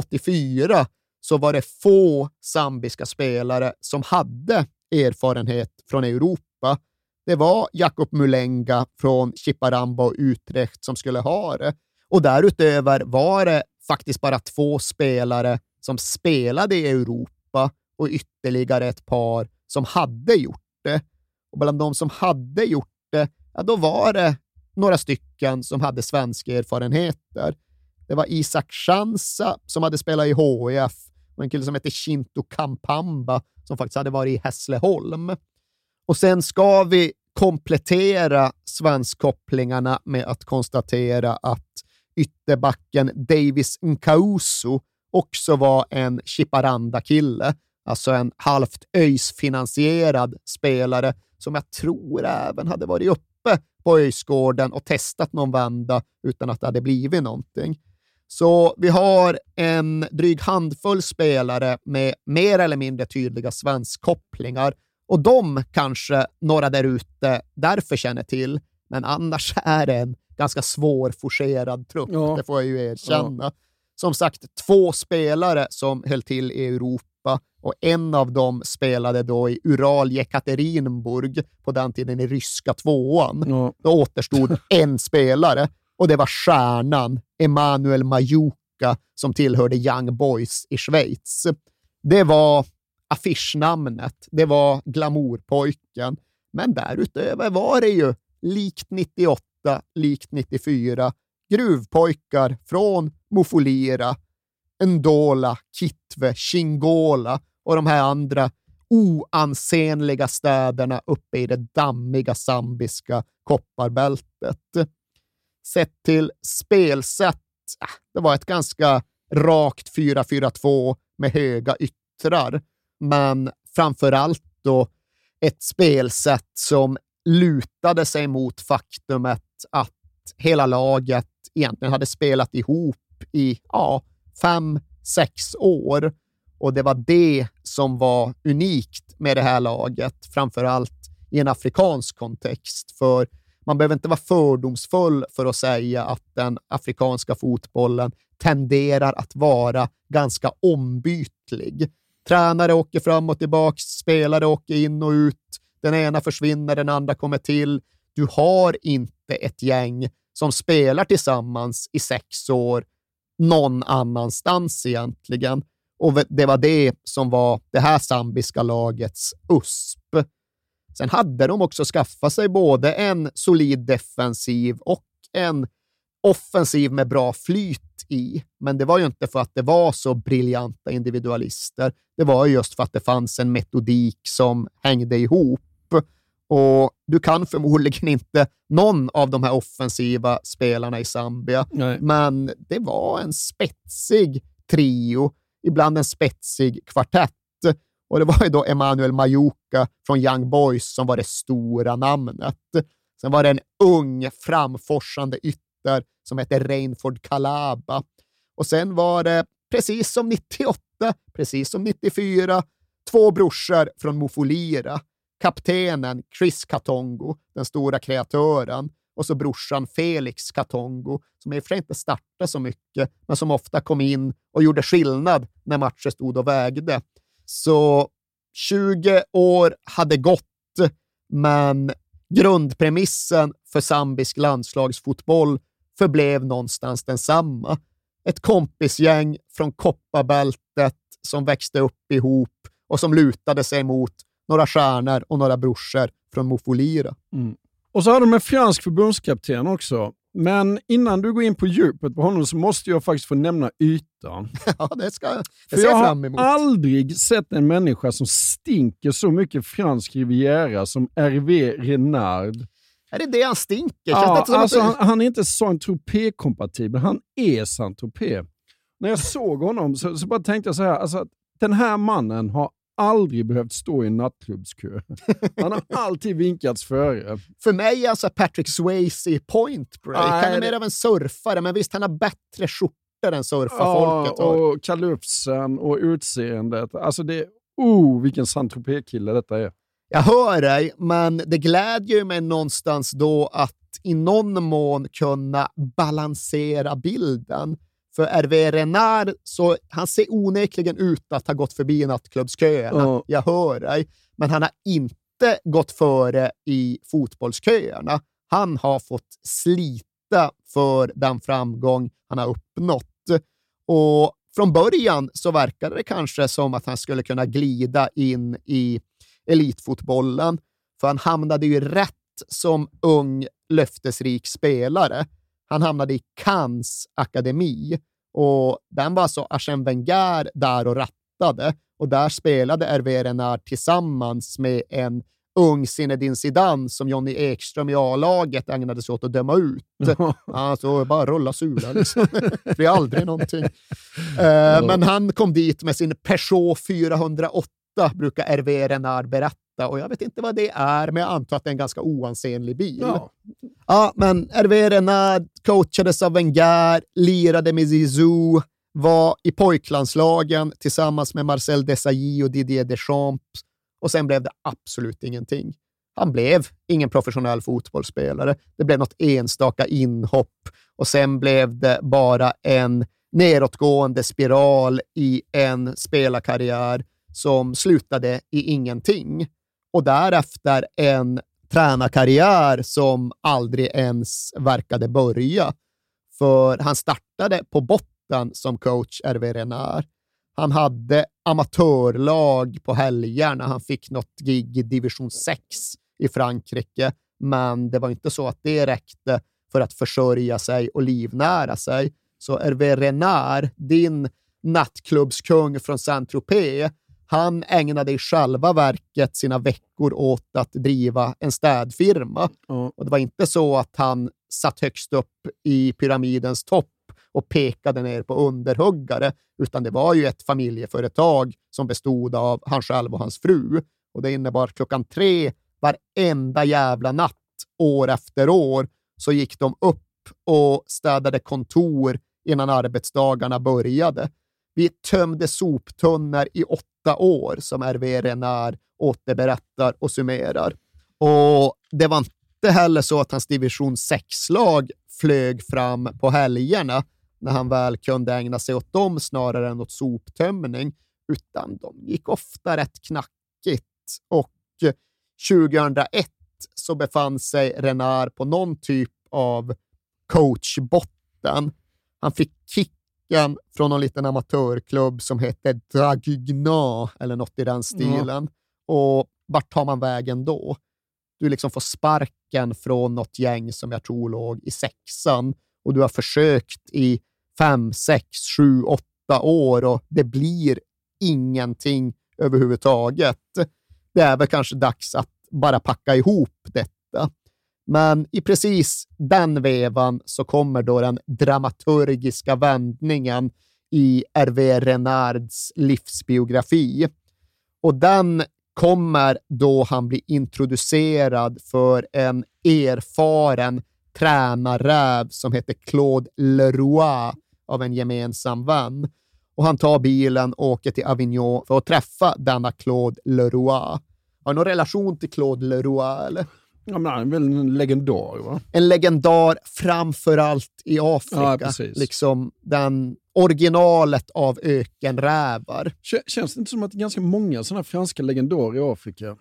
1984 så var det få zambiska spelare som hade erfarenhet från Europa. Det var Jakob Molenga från Chiparamba och Utrecht som skulle ha det. Och därutöver var det faktiskt bara 2 spelare som spelade i Europa och ytterligare ett par som hade gjort det. Och bland de som hade gjort det, ja, då var det några stycken som hade svenska erfarenheter. Det var Isak Chansa som hade spelat i HIF och en kille som heter Shinto Kampamba som faktiskt hade varit i Hässleholm. Och sen ska vi komplettera svenskkopplingarna med att konstatera att ytterbacken Davis Nkausu också var en Chiparanda-kille, alltså en halvt ÖIS-finansierad spelare som jag tror även hade varit uppe på ÖIS-gården och testat någon vända utan att det hade blivit någonting. Så vi har en dryg handfull spelare med mer eller mindre tydliga svenskkopplingar, och de kanske några där ute därför känner till, men annars är det en ganska svårforcerad trupp, det får jag ju erkänna. Som sagt, 2 spelare som höll till i Europa, och en av dem spelade då i Ural Jekaterinburg, på den tiden i ryska 2:an. Då återstod en spelare, och det var stjärnan Emanuel Majuka som tillhörde Young Boys i Schweiz. Det var affischnamnet, det var glamourpojken, men därutöver var det ju likt 98, likt 94 gruvpojkar från Mufulira, Ndola, Kitwe, Chingola och de här andra oansenliga städerna uppe i det dammiga zambiska kopparbältet. Sett till spelsätt, det var ett ganska rakt 4-4-2 med höga yttrar, men framförallt då ett spelsätt som lutade sig mot faktumet att hela laget egentligen hade spelat ihop i 5-6 år. Och det var det som var unikt med det här laget, framförallt i en afrikansk kontext. För man behöver inte vara fördomsfull för att säga att den afrikanska fotbollen tenderar att vara ganska ombytlig. Tränare åker fram och tillbaka, spelare åker in och ut. Den ena försvinner, den andra kommer till. Du har inte ett gäng som spelar tillsammans i 6 år någon annanstans egentligen. Och det var det som var det här zambiska lagets USP. Sen hade de också skaffat sig både en solid defensiv och en offensiv med bra flyt i. Men det var ju inte för att det var så briljanta individualister. Det var just för att det fanns en metodik som hängde ihop. Och du kan förmodligen inte någon av de här offensiva spelarna i Zambia. Nej. Men det var en spetsig trio, ibland en spetsig kvartett. Och det var ju då Emanuel Majuka från Young Boys som var det stora namnet. Sen var det en ung framforsande ytter som heter Reinford Kalaba. Och sen var det, precis som 98, precis som 94, 2 brorsor från Mufulira. Kaptenen Chris Katongo, den stora kreatören, och så brorsan Felix Katongo, som i och för sig inte startade så mycket, men som ofta kom in och gjorde skillnad när matcher stod och vägde. Så 20 år hade gått, men grundpremissen för zambisk landslagsfotboll förblev någonstans densamma. Ett kompisgäng från kopparbältet som växte upp ihop och som lutade sig mot några stjärnor och några brorsor från Mufulira. Mm. Och så hade de en fransk förbundskapten också. Men innan du går in på djupet på honom så måste jag faktiskt få nämna ytan. Ja, det ser jag fram emot. Jag har aldrig sett en människa som stinker så mycket fransk riviera som Hervé Renard. Är det han stinker? Ja, alltså han är inte Saint-Tropez-kompatibel. Han är Saint-Tropez. När jag såg honom så bara tänkte jag så här, alltså, den här mannen har aldrig behövt stå i en nattklubbskö. Han har alltid vinkats före. För mig är alltså Patrick Swayze i Point Break. Han är mer av en surfare, men visst, han har bättre skjortor än surfarfolket. Ja, och kalufsen och utseendet. Alltså det vilken Saint-Tropez-kille detta är. Jag hör dig, men det glädjer mig någonstans då att i någon mån kunna balansera bilden. För Hervé Renard, så han ser onekligen ut att ha gått förbi nattklubbsköerna. Jag hör dig. Men han har inte gått före i fotbollsköerna. Han har fått slita för den framgång han har uppnått. Och från början så verkade det kanske som att han skulle kunna glida in i elitfotbollen. För han hamnade ju rätt som ung löftesrik spelare. Han hamnade i Cannes akademi och den var så Arsène Wenger där och rattade, och där spelade Hervé Renard tillsammans med en ung Zinedine Zidane som Johnny Ekström i A-laget ägnade sig åt att döma ut. Alltså bara rulla sula liksom. Det blir aldrig någonting. Men han kom dit med sin Peugeot 408, brukar Hervé Renard berätta. Och jag vet inte vad det är, men jag antar att det är en ganska oansenlig bil. Ja, men Hervé Renard coachades av Wenger, lirade med Zizou, var i pojklandslagen tillsammans med Marcel Desailly och Didier Deschamps, och sen blev det absolut ingenting. Han blev ingen professionell fotbollsspelare. Det blev något enstaka inhopp och sen blev det bara en nedåtgående spiral i en spelarkarriär som slutade i ingenting. Och därefter en tränarkarriär som aldrig ens verkade börja. För han startade på botten som coach Hervé Renard. Han hade amatörlag på helgerna. Han fick något gig i division 6 i Frankrike. Men det var inte så att det räckte för att försörja sig och livnära sig. Så Hervé Renard, din nattklubbskung från Saint-Tropez, han ägnade i själva verket sina veckor åt att driva en städfirma. Och det var inte så att han satt högst upp i pyramidens topp och pekade ner på underhuggare, utan det var ju ett familjeföretag som bestod av han själv och hans fru. Och det innebar 3:00 varenda jävla natt, år efter år, så gick de upp och städade kontor innan arbetsdagarna började. Vi tömde soptunnor i 8 år, som Hervé Renard återberättar och summerar. Och det var inte heller så att hans division 6-lag flög fram på helgerna när han väl kunde ägna sig åt dem snarare än åt soptömning, utan de gick ofta rätt knackigt. Och 2001 så befann sig Renard på någon typ av coachbotten. Han fick kicken från en liten amatörklubb som hette Draguignan eller något i den stilen. Och vart tar man vägen då? Du liksom får sparken från något gäng som jag tror låg i 6:an, och du har försökt i 5, 6, 7, 8 år och det blir ingenting överhuvudtaget. Det är väl kanske dags att bara packa ihop detta. Men i precis den vevan så kommer då den dramaturgiska vändningen i Hervé Renards livsbiografi. Och den kommer då han blir introducerad för en erfaren tränarräv som heter Claude Leroy av en gemensam vän. Och han tar bilen och åker till Avignon för att träffa denna Claude Leroy. Har du någon relation till Claude Leroy eller? Ja, men han är väl en legendar, va? En legendar framförallt i Afrika. Ja, liksom den originalet av ökenrävar. Känns det inte som att det är ganska många sådana franska legendarer i Afrika?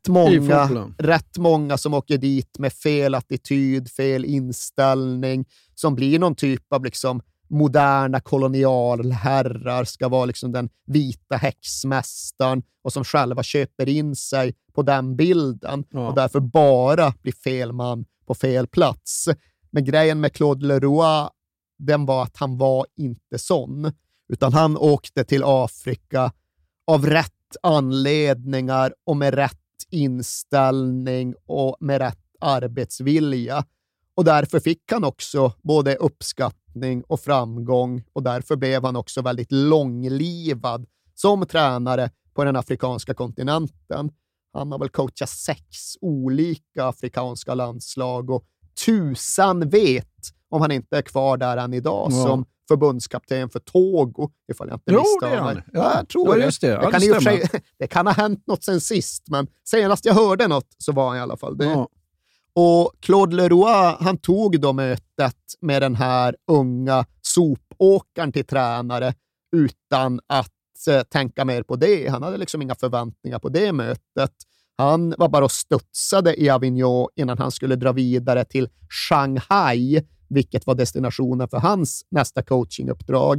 Rätt många som åker dit med fel attityd, fel inställning, som blir någon typ av liksom moderna kolonialherrar, ska vara liksom den vita häxmästaren och som själva köper in sig på den bilden och därför bara blir fel man på fel plats. Men grejen med Claude Leroy, den var att han var inte sån, utan han åkte till Afrika av rätt anledningar och med rätt inställning och med rätt arbetsvilja. Och därför fick han också både uppskattning och framgång, och därför blev han också väldigt långlivad som tränare på den afrikanska kontinenten. Han har väl coachat 6 olika afrikanska landslag och tusan vet om han inte är kvar där än idag som förbundskapten för Togo, ifall jag inte misstar mig. Ja, jag tror det. Det kan ha hänt något sen sist, men senast jag hörde något så var han i alla fall det. Ja. Och Claude Leroy, han tog då mötet med den här unga sopåkaren till tränare utan att tänka mer på det. Han hade liksom inga förväntningar på det mötet. Han var bara och studsade i Avignon innan han skulle dra vidare till Shanghai, vilket var destinationen för hans nästa coachinguppdrag.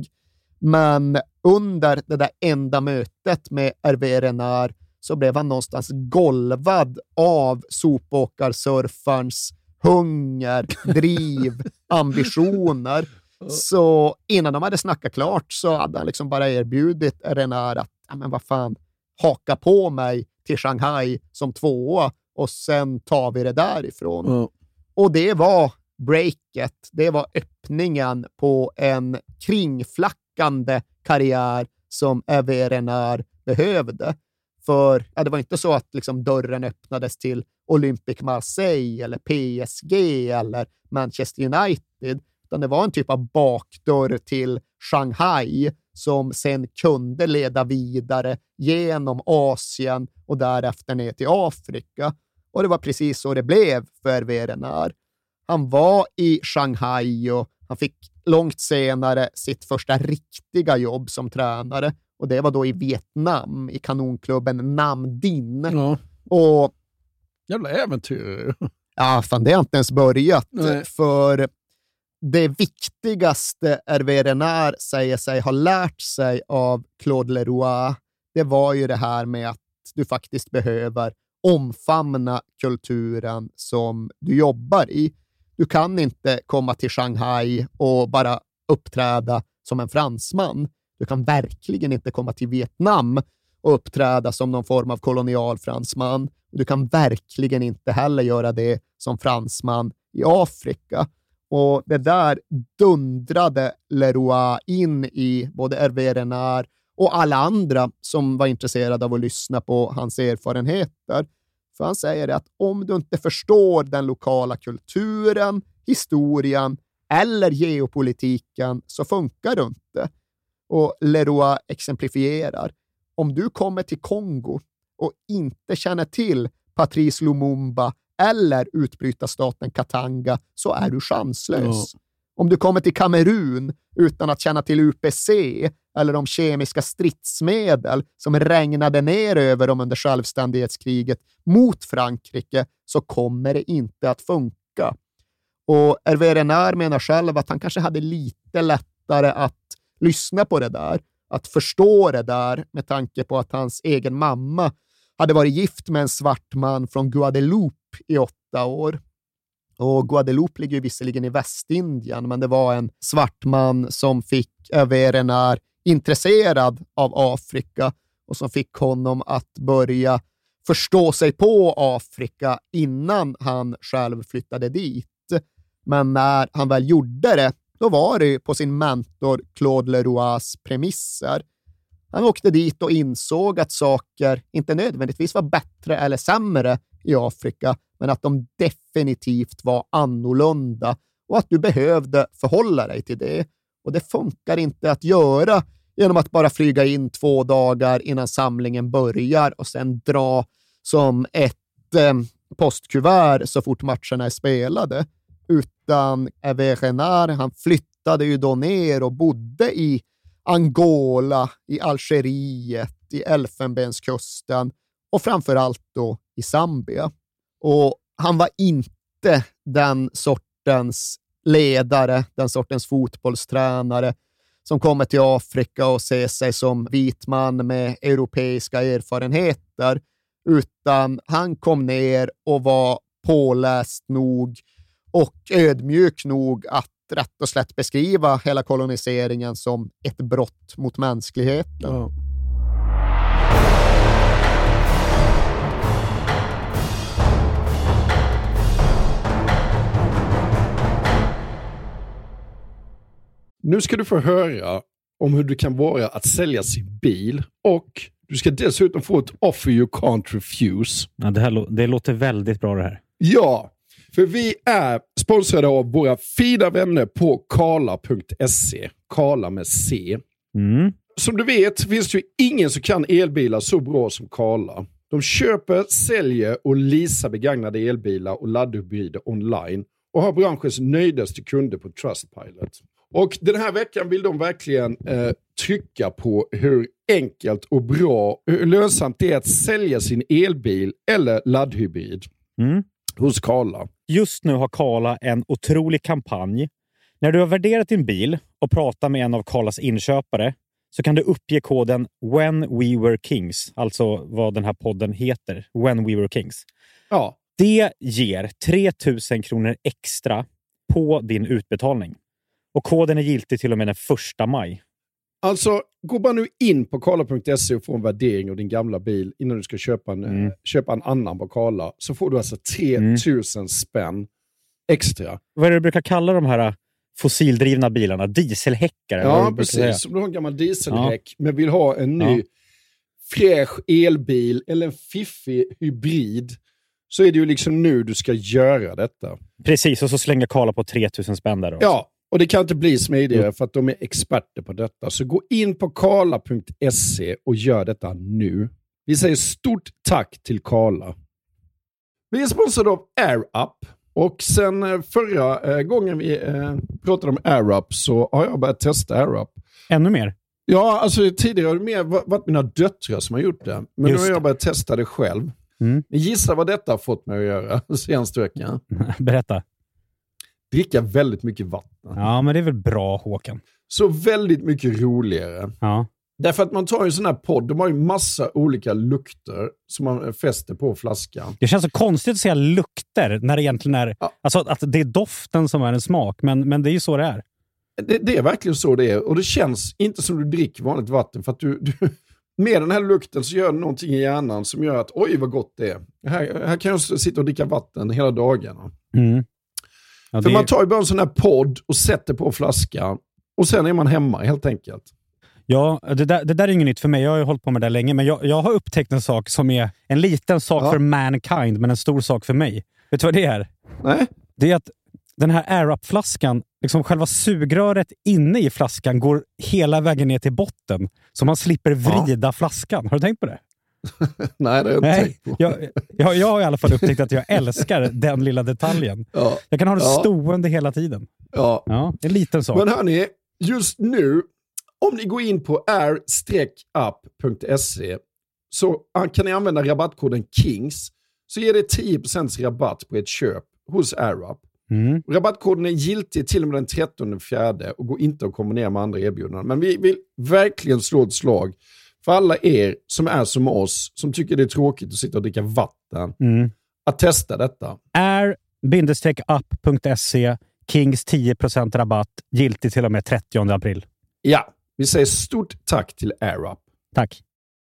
Men under det där enda mötet med Hervé Renard så blev han någonstans golvad av sopåkarsurfarens hunger, driv, ambitioner. Så innan de hade snackat klart så hade han liksom bara erbjudit Renard att men vad fan, haka på mig till Shanghai som 2:a och sen tar vi det därifrån. Och det var breaket, det var öppningen på en kringflackande karriär som Hervé Renard behövde. För det var inte så att liksom dörren öppnades till Olympique Marseille eller PSG eller Manchester United, utan det var en typ av bakdörr till Shanghai som sen kunde leda vidare genom Asien och därefter ner till Afrika. Och det var precis så det blev för Hervé Renard. Han var i Shanghai och han fick långt senare sitt första riktiga jobb som tränare. Och det var då i Vietnam, i kanonklubben Nam Dinh. Ja. Och jävla äventyr. Ja, fan, det har inte ens börjat. Nej. För det viktigaste Hervé Renard säger sig ha lärt sig av Claude Leroy, det var ju det här med att du faktiskt behöver omfamna kulturen som du jobbar i. Du kan inte komma till Shanghai och bara uppträda som en fransman. Du kan verkligen inte komma till Vietnam och uppträda som någon form av kolonial fransman. Du kan verkligen inte heller göra det som fransman i Afrika. Och det där dundrade Leroy in i både Hervé Renard och alla andra som var intresserade av att lyssna på hans erfarenheter. För han säger att om du inte förstår den lokala kulturen, historien eller geopolitiken så funkar du inte. Och Leroy exemplifierar. Om du kommer till Kongo och inte känner till Patrice Lumumba eller utbrytarstaten Katanga så är du chanslös. Ja. Om du kommer till Kamerun utan att känna till UPC eller de kemiska stridsmedel som regnade ner över dem under självständighetskriget mot Frankrike så kommer det inte att funka. Och Hervé Renard menar själv att han kanske hade lite lättare att lyssna på det där, att förstå det där med tanke på att hans egen mamma hade varit gift med en svart man från Guadeloupe i 8 år. Och Guadeloupe ligger ju visserligen i Västindien, men det var en svart man som fick Hervé Renard intresserad av Afrika och som fick honom att börja förstå sig på Afrika innan han själv flyttade dit. Men när han väl gjorde det, då var det på sin mentor Claude Leroys premisser. Han åkte dit och insåg att saker inte nödvändigtvis var bättre eller sämre i Afrika, men att de definitivt var annorlunda och att du behövde förhålla dig till det. Och det funkar inte att göra genom att bara flyga in 2 dagar innan samlingen börjar och sen dra som ett postkuvert så fort matcherna är spelade. Utan Hervé Renard, han flyttade ju då ner och bodde i Angola, i Algeriet, i Elfenbenskusten och framförallt då i Zambia. Och han var inte den sortens ledare, den sortens fotbollstränare som kommer till Afrika och ser sig som vit man med europeiska erfarenheter, utan han kom ner och var påläst nog och ödmjuk nog att rätt och slätt beskriva hela koloniseringen som ett brott mot mänskligheten. Ja. Nu ska du få höra om hur det kan vara att sälja sin bil och Du ska dessutom få ett offer you can't refuse. Ja, det låter väldigt bra det här. Ja, för vi är sponsrade av våra fina vänner på Kala.se. Kala med C. Som du vet finns det ju ingen som kan elbilar så bra som Kala. De köper, säljer och leasar begagnade elbilar och laddhybrider online och har branschens nöjdaste kunder på Trustpilot. Och den här veckan vill de verkligen trycka på hur enkelt och bra, hur lönsamt det är att sälja sin elbil eller laddhybrid hos Kala. Just nu har Kala en otrolig kampanj. När du har värderat din bil och pratar med en av Kalas inköpare så kan du uppge koden When We Were Kings, alltså vad den här podden heter, When We Were Kings. Ja. Det ger 3 000 kronor extra på din utbetalning. Och koden är giltig till och med den 1 maj. Alltså, gå bara nu in på Kala.se och få en värdering av din gamla bil innan du ska köpa en annan på Kala. Så får du alltså 3 000 spänn extra. Vad är det du brukar kalla de här fossildrivna bilarna? Dieselhäckare? Ja, precis. Om du har en gammal dieselhäck men vill ha en ny fräsch elbil eller en fiffig hybrid så är det ju liksom nu du ska göra detta. Precis, och så slänger Kala på 3 000 spänn där också. Ja, och det kan inte bli smidigare för att de är experter på detta. Så gå in på Kala.se och gör detta nu. Vi säger stort tack till Kala. Vi är sponsrade av AirUp. Och sen förra gången vi pratade om AirUp så har jag börjat testa AirUp. Ännu mer? Ja, alltså tidigare har det mer varit mina döttrar som har gjort det. Men nu har jag börjat testa det själv. Gissa vad detta har fått mig att göra senaste veckan. Berätta. Dricka väldigt mycket vatten. Ja, men det är väl bra, Håkan. Så väldigt mycket roligare. Ja. Därför att man tar en sån här podd, de har ju massa olika lukter som man fäster på flaskan. Det känns så konstigt att säga lukter när det egentligen är... Ja. Alltså att det är doften som är en smak, men det är ju så det är. Det är verkligen så det är. Och det känns inte som du dricker vanligt vatten för att du med den här lukten så gör det någonting i hjärnan som gör att oj vad gott det är. Här kan jag sitta och dricka vatten hela dagarna. Ja, för man tar ju bara en sån här podd och sätter på flaskan och sen är man hemma helt enkelt. Ja, det där är inget nytt för mig. Jag har ju hållit på med det länge, men jag har upptäckt en sak som är en liten sak för mankind, men en stor sak för mig. Vet du vad det är? Nej. Det är att den här AirUp-flaskan, liksom själva sugröret inne i flaskan går hela vägen ner till botten. Så man slipper vrida flaskan. Har du tänkt på det? Nej, det har jag inte tänkt på. Jag har i alla fall upptäckt att jag älskar den lilla detaljen. Ja. Jag kan ha det stående hela tiden. Ja, en liten sak. Men hörni, just nu, om ni går in på air-up.se så kan ni använda rabattkoden KINGS så ger det 10% rabatt på ett köp hos AirUp. Rabattkoden är giltig till och med den 13/4 och går inte att kombinera med andra erbjudanden. Men vi vill verkligen slå ett slag för alla er som är som oss, som tycker det är tråkigt att sitta och dricka vatten, att testa detta. air-up.se, Kings 10% rabatt, giltig till och med 30 april. Ja, vi säger stort tack till AirUp. Tack.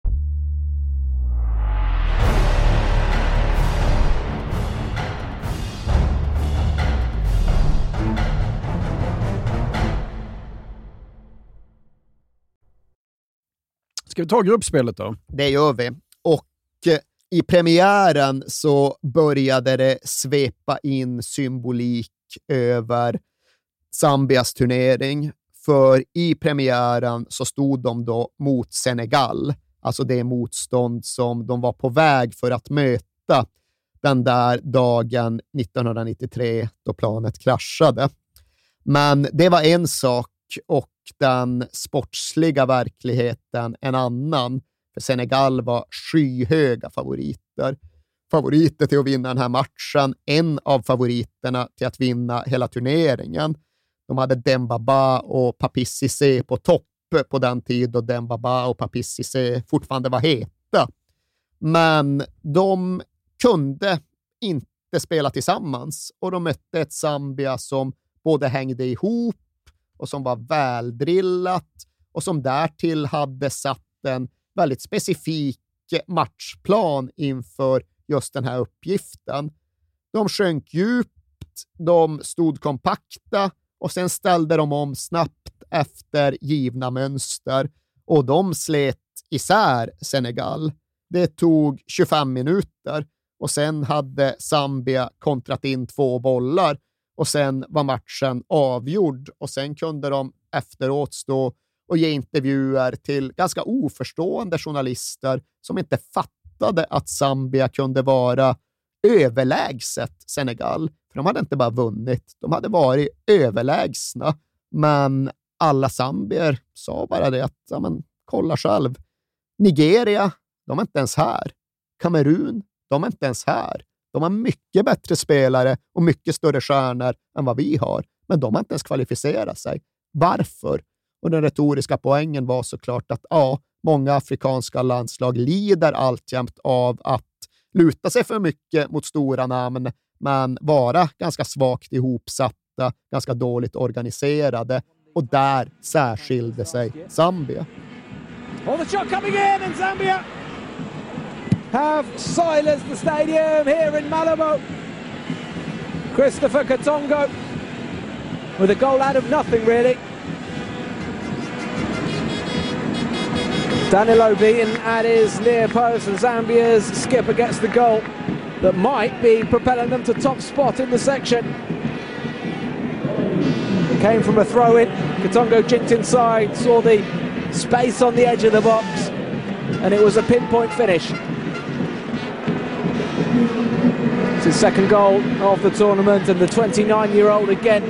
Ska vi ta gruppspelet då? Det gör vi. Och i premiären så började det svepa in symbolik över Zambias turnering. För i premiären så stod de då mot Senegal. Alltså det motstånd som de var på väg för att möta den där dagen 1993 då planet kraschade. Men det var en sak och den sportsliga verkligheten en annan. För Senegal var skyhöga favoriter. Favoriter till att vinna den här matchen. En av favoriterna till att vinna hela turneringen. De hade Dembaba och Papis Cissé på topp på den tid då Dembaba och Papis Cissé fortfarande var heta. Men de kunde inte spela tillsammans och de mötte ett Zambia som både hängde ihop och som var väldrillat och som därtill hade satt en väldigt specifik matchplan inför just den här uppgiften. De sjönk djupt, de stod kompakta och sen ställde de om snabbt efter givna mönster och de slet isär Senegal. Det tog 25 minuter och sen hade Zambia kontrat in 2 bollar och sen var matchen avgjord och sen kunde de efteråt stå och ge intervjuer till ganska oförstående journalister som inte fattade att Zambia kunde vara överlägset Senegal. För de hade inte bara vunnit, de hade varit överlägsna. Men alla zambier sa bara det att, ja men kolla själv. Nigeria, de är inte ens här. Kamerun, de är inte ens här. De har mycket bättre spelare och mycket större stjärnor än vad vi har. Men de har inte ens kvalificerat sig. Varför? Och den retoriska poängen var såklart att många afrikanska landslag lider alltjämt av att luta sig för mycket mot stora namn men vara ganska svagt ihopsatta, ganska dåligt organiserade. Och där särskilde sig Zambia. Oh, the shot coming in and Zambia have silenced the stadium here in Malabo. Christopher Katongo with a goal out of nothing, really. Danilo beaten at his near post and Zambia's skipper gets the goal that might be propelling them to top spot in the section. It came from a throw-in. Katongo jinked inside, saw the space on the edge of the box, and it was a pinpoint finish. It's his second goal of the tournament, and the 29-year-old again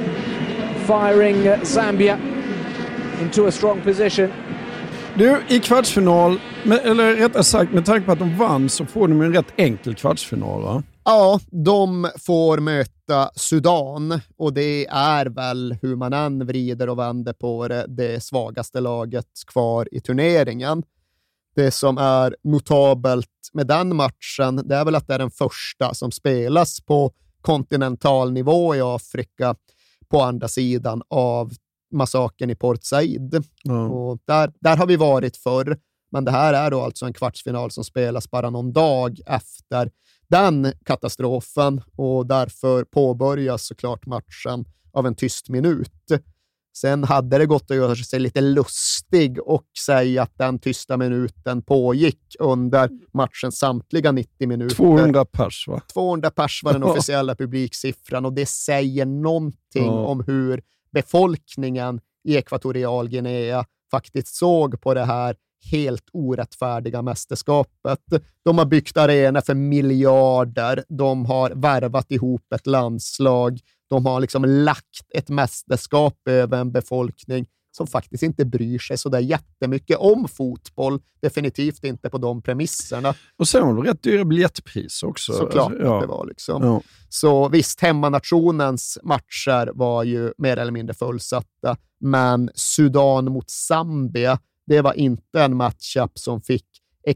firing Zambia into a strong position. Du, i kvartsfinal, eller rättare sagt med tanke på att de vann så får de en rätt enkel kvartsfinal, va? Ja, de får möta Sudan och det är väl hur man än vrider och vänder på det svagaste laget kvar i turneringen. Det som är notabelt med den matchen, det är väl att det är den första som spelas på kontinental nivå i Afrika på andra sidan av massakern i Port Said. Och där har vi varit förr, men det här är då alltså en kvartsfinal som spelas bara någon dag efter den katastrofen och därför påbörjas såklart matchen av en tyst minut. Sen hade det gått att göra sig lite lustig och säga att den tysta minuten pågick under matchens samtliga 90 minuter. 200 pers, va? 200 pers var den officiella publiksiffran och det säger någonting om hur befolkningen i Ekvatorial Guinea faktiskt såg på det här helt orättfärdiga mästerskapet. De har byggt arenor för miljarder. De har värvat ihop ett landslag. De har liksom lagt ett mästerskap över en befolkning som faktiskt inte bryr sig så där jättemycket om fotboll. Definitivt inte på de premisserna. Och sen var det rätt dyra biljettpris också. Såklart att det var liksom. Ja. Så visst, hemmanationens matcher var ju mer eller mindre fullsatta. Men Sudan mot Zambia, det var inte en matchup som fick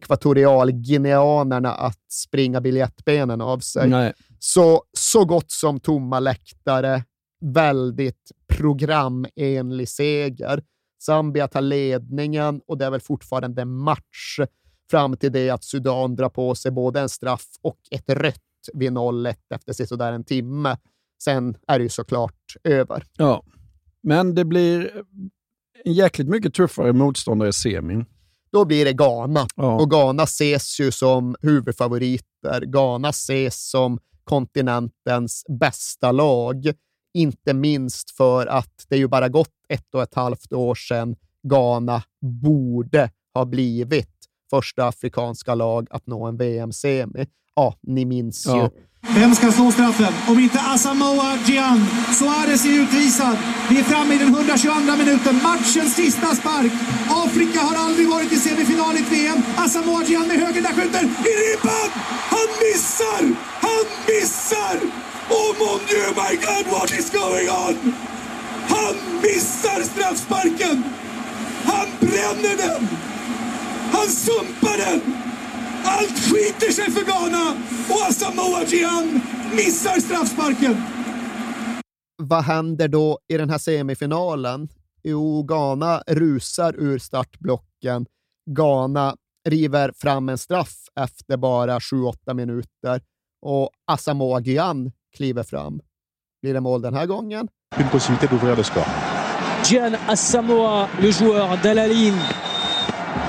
ekvatorialguineanerna att springa biljettbenen av sig. Nej. Så gott som tomma läktare, väldigt programenlig seger. Zambia tar ledningen och det är väl fortfarande en match fram till det att Sudan drar på sig både en straff och ett rött vid 0-1 efter sådär en timme. Sen är det ju såklart över. Ja, men det blir en jäkligt mycket tuffare motståndare i semin. Då blir det Ghana. Ja. Och Ghana ses ju som huvudfavoriter. Ghana ses som kontinentens bästa lag. Inte minst för att det ju bara gått 1,5 år sedan Ghana borde ha blivit första afrikanska lag att nå en VM-semi. Ja, ni minns ju. Vem ska slå straffen? Om inte Asamoah Gyan. Suarez är utvisad. Vi är framme i den 122 minuten. Matchens sista spark. Afrika har aldrig varit i semifinal i VM. Asamoah Gyan med höger där skjuter. I ribban! Han missar! Han missar! Oh mon dieu, my God, what is going on? Han missar straffsparken! Han bränner den! Han sumpar den! Allt skiter sig för Ghana och Asamoah Gyan missar straffsparken. Vad händer då i den här semifinalen? Jo, Ghana rusar ur startblocken. Ghana river fram en straff efter bara 7-8 minuter och Asamoah Gyan kliver fram. Blir det mål den här gången? Une possibilité d'ouvrir le score. Gyan Asamoah, le joueur de la ligne.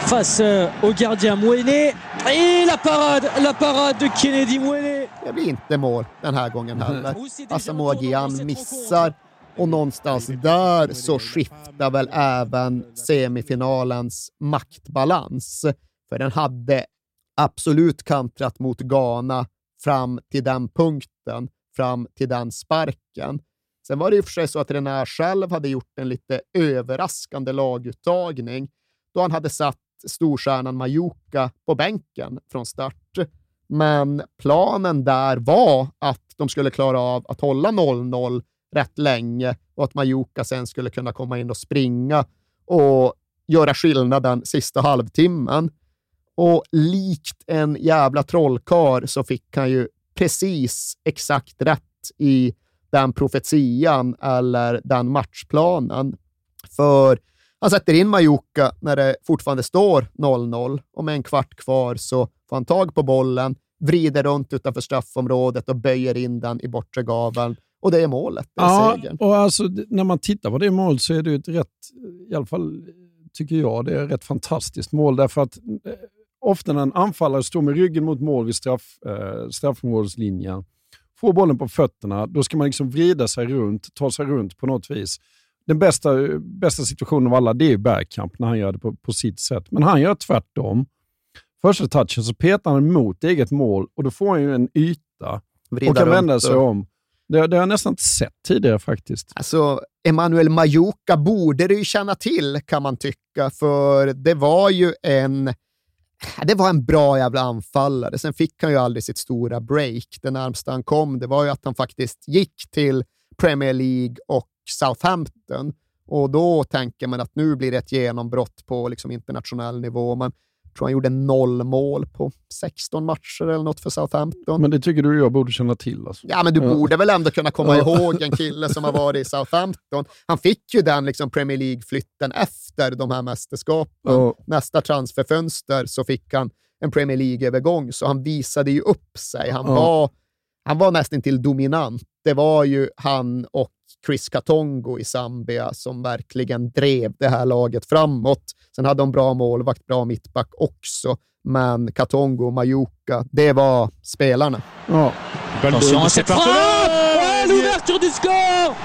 face au gardien Mouene. Et la parade de Kennedy Mouene. Det blir inte mål den här gången heller. Asamoah Gyan missar och någonstans där så skiftar väl även semifinalens maktbalans. För den hade absolut kantrat mot Ghana fram till den punkten, fram till den sparken. Sen var det ju för sig så att Renard själv hade gjort en lite överraskande laguttagning då han hade satt storstjärnan Majuka på bänken från start. Men planen där var att de skulle klara av att hålla 0-0 rätt länge och att Majuka sen skulle kunna komma in och springa och göra skillnaden sista halvtimmen. Och likt en jävla trollkar så fick han ju precis exakt rätt i den profetian eller den matchplanen. För han sätter in Majuka när det fortfarande står 0-0 och med en kvart kvar så får han tag på bollen, vrider runt utanför straffområdet och böjer in den i bortre gaveln. Och det är målet, det är segern. Och alltså, när man tittar på det målet så är det ett rätt, i alla fall tycker jag, det är ett rätt fantastiskt mål därför att ofta när en anfallare står med ryggen mot mål vid straffområdeslinjen, får bollen på fötterna, då ska man liksom vrida sig runt, ta sig runt på något vis. Den bästa situationen av alla, det är Bergkamp när han gör det på sitt sätt. Men han gör tvärtom. Första touchen så petar han emot eget mål och då får han ju en yta och kan vända sig om. Det har jag nästan inte sett tidigare faktiskt. Alltså, Emmanuel Majuka borde du ju känna till kan man tycka, för det var ju en bra jävla anfallare. Sen fick han ju aldrig sitt stora break. Det närmsta han kom, det var ju att han faktiskt gick till Premier League och Southampton. Och då tänker man att nu blir det ett genombrott på liksom internationell nivå. Man tror han gjorde 0 mål på 16 matcher eller något för Southampton. Men det tycker du jag borde känna till. Alltså. Ja, men du borde väl ändå kunna komma ihåg en kille som har varit i Southampton. Han fick ju den liksom Premier League-flytten efter de här mästerskapen. Nästa transferfönster så fick han en Premier League-övergång. Så han visade ju upp sig. Han var nästan till dominant. Det var ju han och Chris Katongo i Zambia som verkligen drev det här laget framåt. Sen hade de bra målvakt, bra mittback också. Men Katongo och Majuka, det var spelarna. Attention à cette frappe! L'ouverture du score!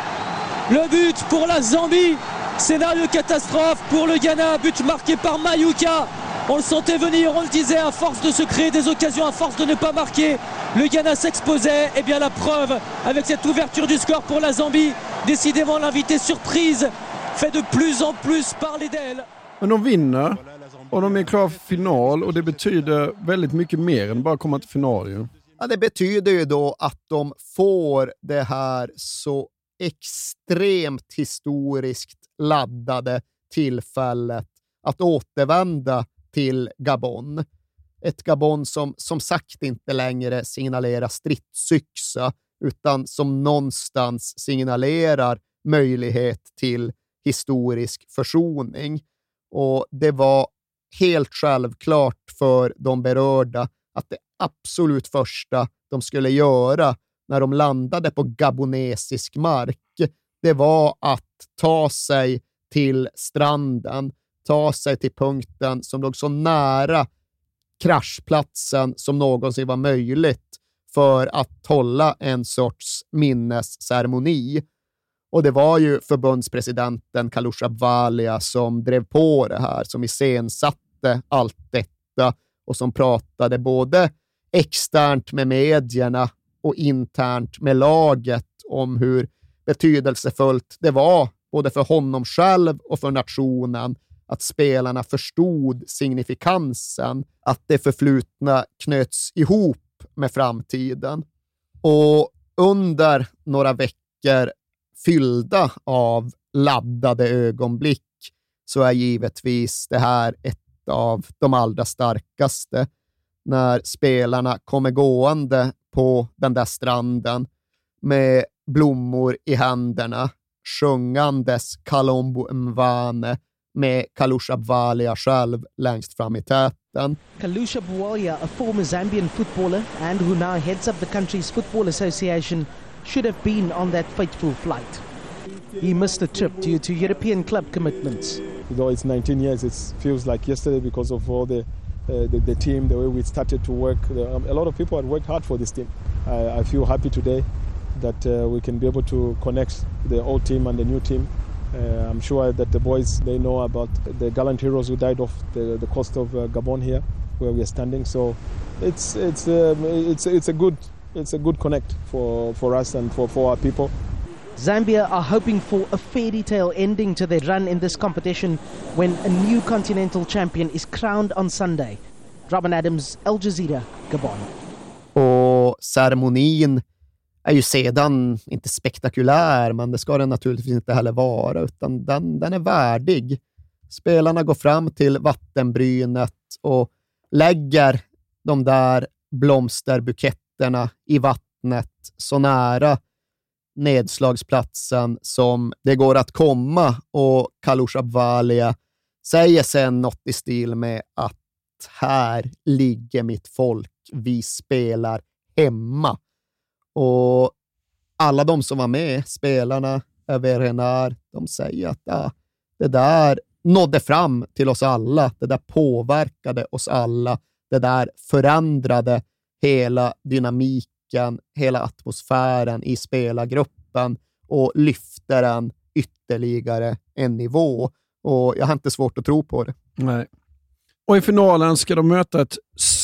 Le but pour la Zambie. Scénario catastrophe pour le Ghana. But marqué par Majuka. On le sentait venir, on le disait, à force de se créer des occasions, à force de ne pas marquer, le Ghana s'exposait. Et bien la preuve, avec cette ouverture du score pour la Zambie, décidément l'invité surprise fait de plus en plus parler d'elle. Men de vinner och de är klara för final och det betyder väldigt mycket mer än bara komma till final. Ja, det betyder ju då att de får det här så extremt historiskt laddade tillfället att återvända till Gabon. Ett Gabon som sagt inte längre signalerar stridsyxa utan som någonstans signalerar möjlighet till historisk försoning. Och det var helt självklart för de berörda att det absolut första de skulle göra när de landade på gabonesisk mark, det var att ta sig till stranden, ta sig till punkten som låg så nära kraschplatsen som någonsin var möjligt för att hålla en sorts minnesceremoni. Och det var ju förbundspresidenten Kalusha Bwalia som drev på det här, som iscensatte allt detta och som pratade både externt med medierna och internt med laget om hur betydelsefullt det var både för honom själv och för nationen att spelarna förstod signifikansen, att det förflutna knöts ihop med framtiden. Och under några veckor fyllda av laddade ögonblick så är givetvis det här ett av de allra starkaste. När spelarna kommer gående på den där stranden med blommor i händerna, sjungandes Kalombo Mwane med Kalusha Bwalia själv längst fram i täten. Kalusha Bwalia, a former Zambian footballer and who now heads up the country's football association, should have been on that fateful flight. He missed the trip due to European club commitments. though it's 19 years, it feels like yesterday because of all the team, the way we started to work. A lot of people had worked hard for this team. I feel happy today that we can be able to connect the old team and the new team. I'm sure that the boys, they know about the gallant heroes who died off the coast of Gabon here, where we are standing. So it's a good connect for us and for our people. Zambia are hoping for a fairy tale ending to their run in this competition when a new continental champion is crowned on Sunday. Robin Adams, Al Jazeera, Gabon. Och ceremonin är ju sedan inte spektakulär, men det ska den naturligtvis inte heller vara, utan den är värdig. Spelarna går fram till vattenbrynet och lägger de där blomsterbuketterna i vattnet så nära nedslagsplatsen som det går att komma, och Kalush Abwalia säger sen något i stil med att här ligger mitt folk, vi spelar hemma. Och alla de som var med, spelarna, Hervé Renard, de säger att det där nådde fram till oss alla, det där påverkade oss alla, det där förändrade hela dynamiken, hela atmosfären i spelargruppen och lyfter den ytterligare en nivå. Och jag har inte svårt att tro på det. Nej. Och i finalen ska de möta ett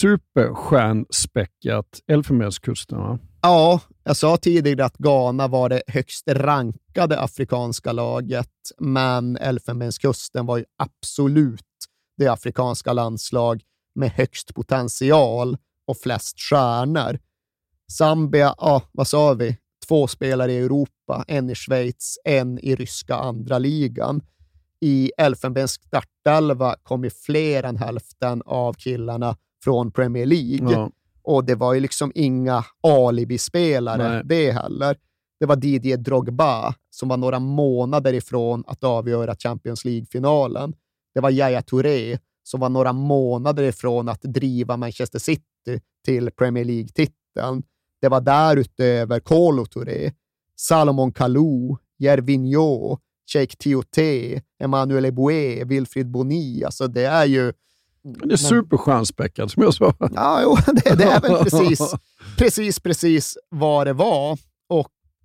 superstjärnspäckat Elfenbenskusten, va? Ja, jag sa tidigare att Ghana var det högst rankade afrikanska laget, men Elfenbenskusten var ju absolut det afrikanska landslag med högst potential och flest stjärnor. Zambia, vad sa vi? 2 spelare i Europa, en i Schweiz, en i ryska andra ligan. I Elfenbens startelva kom ju fler än hälften av killarna från Premier League. Ja. Och det var ju liksom inga alibi-spelare det heller. Det var Didier Drogba som var några månader ifrån att avgöra Champions League-finalen. Det var Yaya Touré som var några månader ifrån att driva Manchester City till Premier League-titeln. Det var därutöver Kolo Touré, Salomon Kalou, Gervinho, Cheikh Tioté, Emmanuel Eboué, Wilfried Boni. Alltså det är ju... Det är superstjärnspäckat som jag sa. Ja, jo, det är väl precis vad det var. Och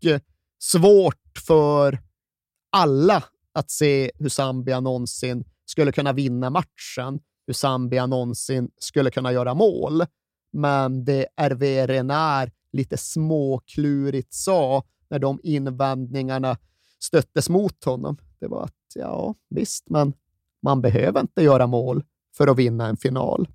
svårt för alla att se hur Zambia någonsin skulle kunna vinna matchen, hur Zambia någonsin skulle kunna göra mål. Men det Hervé Renard lite småklurigt sa när de invändningarna stöttes mot honom, det var att ja, visst, men man behöver inte göra mål för att vinna en final.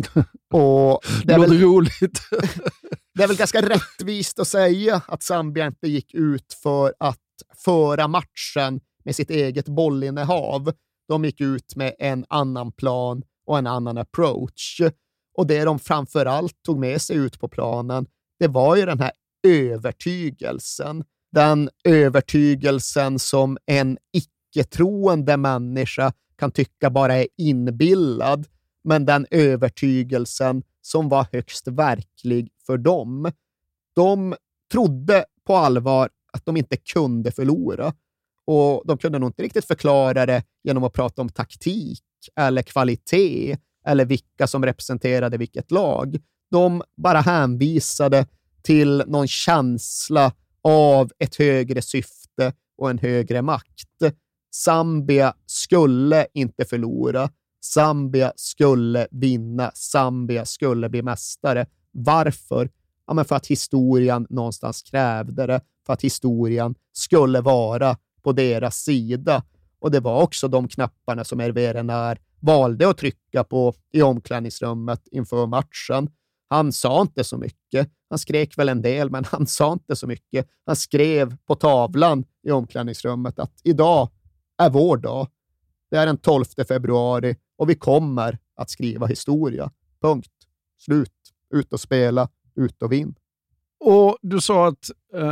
Och det är väl roligt. Det är väl ganska rättvist att säga att Zambia inte gick ut för att föra matchen med sitt eget bollinnehav. De gick ut med en annan plan och en annan approach. Och det de framförallt tog med sig ut på planen, det var ju den här övertygelsen. Den övertygelsen som en icke-troende människa kan tycka bara är inbillad, men den övertygelsen som var högst verklig för dem. De trodde på allvar att de inte kunde förlora, och de kunde nog inte riktigt förklara det genom att prata om taktik eller kvalitet eller vilka som representerade vilket lag. De bara hänvisade till någon känsla av ett högre syfte och en högre makt. Zambia skulle inte förlora. Zambia skulle vinna. Zambia skulle bli mästare. Varför? Ja, men för att historien någonstans krävde det. För att historien skulle vara på deras sida. Och det var också de knapparna som Hervé Renard valde att trycka på i omklädningsrummet inför matchen. Han sa inte så mycket. Han skrek väl en del, men han sa inte så mycket. Han skrev på tavlan i omklädningsrummet att idag är vår dag. Det är den 12 februari och vi kommer att skriva historia. Punkt. Slut. Ut och spela. Ut och vinn. Och du sa att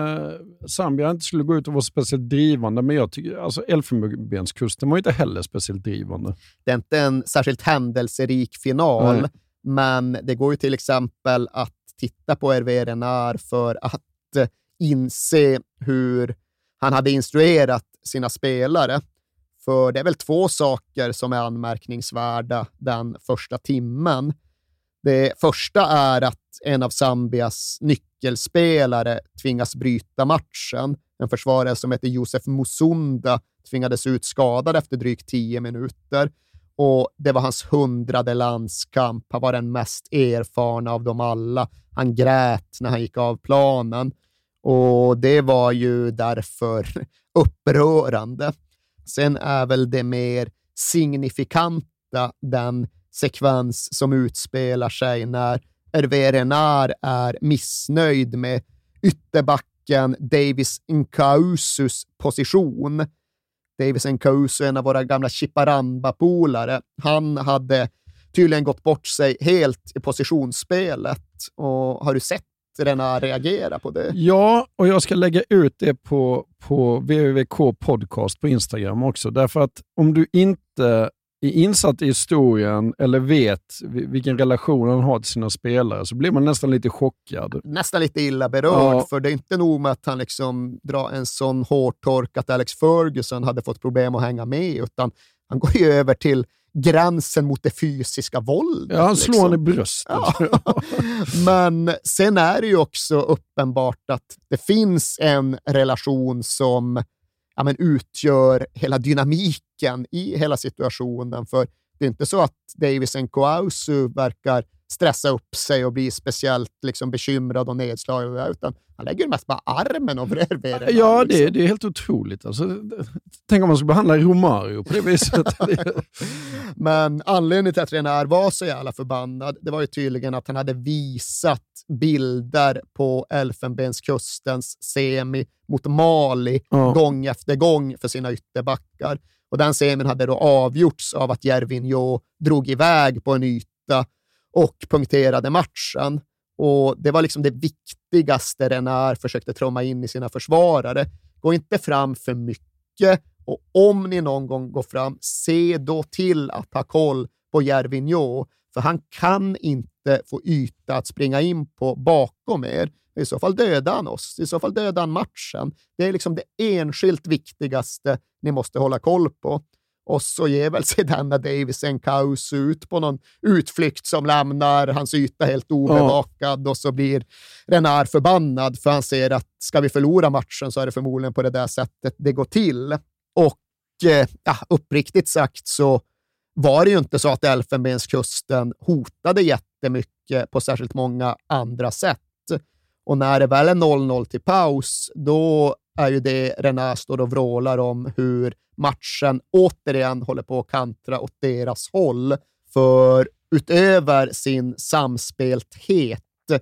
Zambia inte skulle gå ut och vara speciellt drivande, men jag tycker alltså Elfenbenskusten var inte heller speciellt drivande. Det är inte en särskilt händelserik final, men det går ju till exempel att titta på Hervé Renard för att inse hur han hade instruerat sina spelare. För det är väl 2 saker som är anmärkningsvärda den första timmen. Det första är att en av Zambias nyckelspelare tvingas bryta matchen. En försvarare som heter Josef Musunda tvingades ut skadad efter drygt 10 minuter. Och det var hans 100:e landskamp. Han var den mest erfarna av dem alla. Han grät när han gick av planen. Och det var ju därför upprörande. Sen är väl det mer signifikanta den sekvens som utspelar sig när Hervé Renard är missnöjd med ytterbacken Davis Nkausus position. Davis Nkausu är en av våra gamla Chiparamba-polare. Han hade tydligen gått bort sig helt i positionsspelet. Och har du sett Renard reagera på det? Ja, och jag ska lägga ut det på WWK podcast på Instagram också. Därför att om du inte är insatt i historien eller vet vilken relation han har till sina spelare så blir man nästan lite chockad. Nästan lite illa berörd, för det är inte nog med att han liksom drar en sån hårtork att Alex Ferguson hade fått problem att hänga med, utan han går ju över till gränsen mot det fysiska våldet. Ja, han slår liksom i bröstet. Ja. Men sen är det ju också uppenbart att det finns en relation som utgör hela dynamiken i hela situationen. För det är inte så att Davis Nkausu verkar stressa upp sig och bli speciellt liksom bekymrad och nedslagen, utan han lägger mest bara armen över Hervé. Ja, det är helt otroligt. Alltså, tänk om man skulle behandla Romario på det viset. Men anledningen till att Renard var så jävla förbannad, det var ju tydligen att han hade visat bilder på Elfenbenskustens semi mot Mali gång efter gång för sina ytterbackar. Och den semin hade då avgjorts av att Gervinho drog iväg på en yta och punkterade matchen. Och det var liksom det viktigaste Renard försökte tromma in i sina försvarare. Gå inte fram för mycket, och om ni någon gång går fram, se då till att ha koll på Gervinho, för han kan inte få yta att springa in på bakom er. I så fall dödar han oss, i så fall dödar han matchen. Det är liksom det enskilt viktigaste ni måste hålla koll på. Och så ger väl sig denna Davis Nkausu ut på någon utflykt som lämnar hans yta helt obevakad, och så blir Renard förbannad för han ser att ska vi förlora matchen så är det förmodligen på det där sättet det går till. Och uppriktigt sagt så var det ju inte så att Elfenbenskusten hotade jättemycket på särskilt många andra sätt. Och när det väl är 0-0 till paus, då är ju det Renard står och vrålar om hur matchen återigen håller på att kantra åt deras håll. För utöver sin samspelthet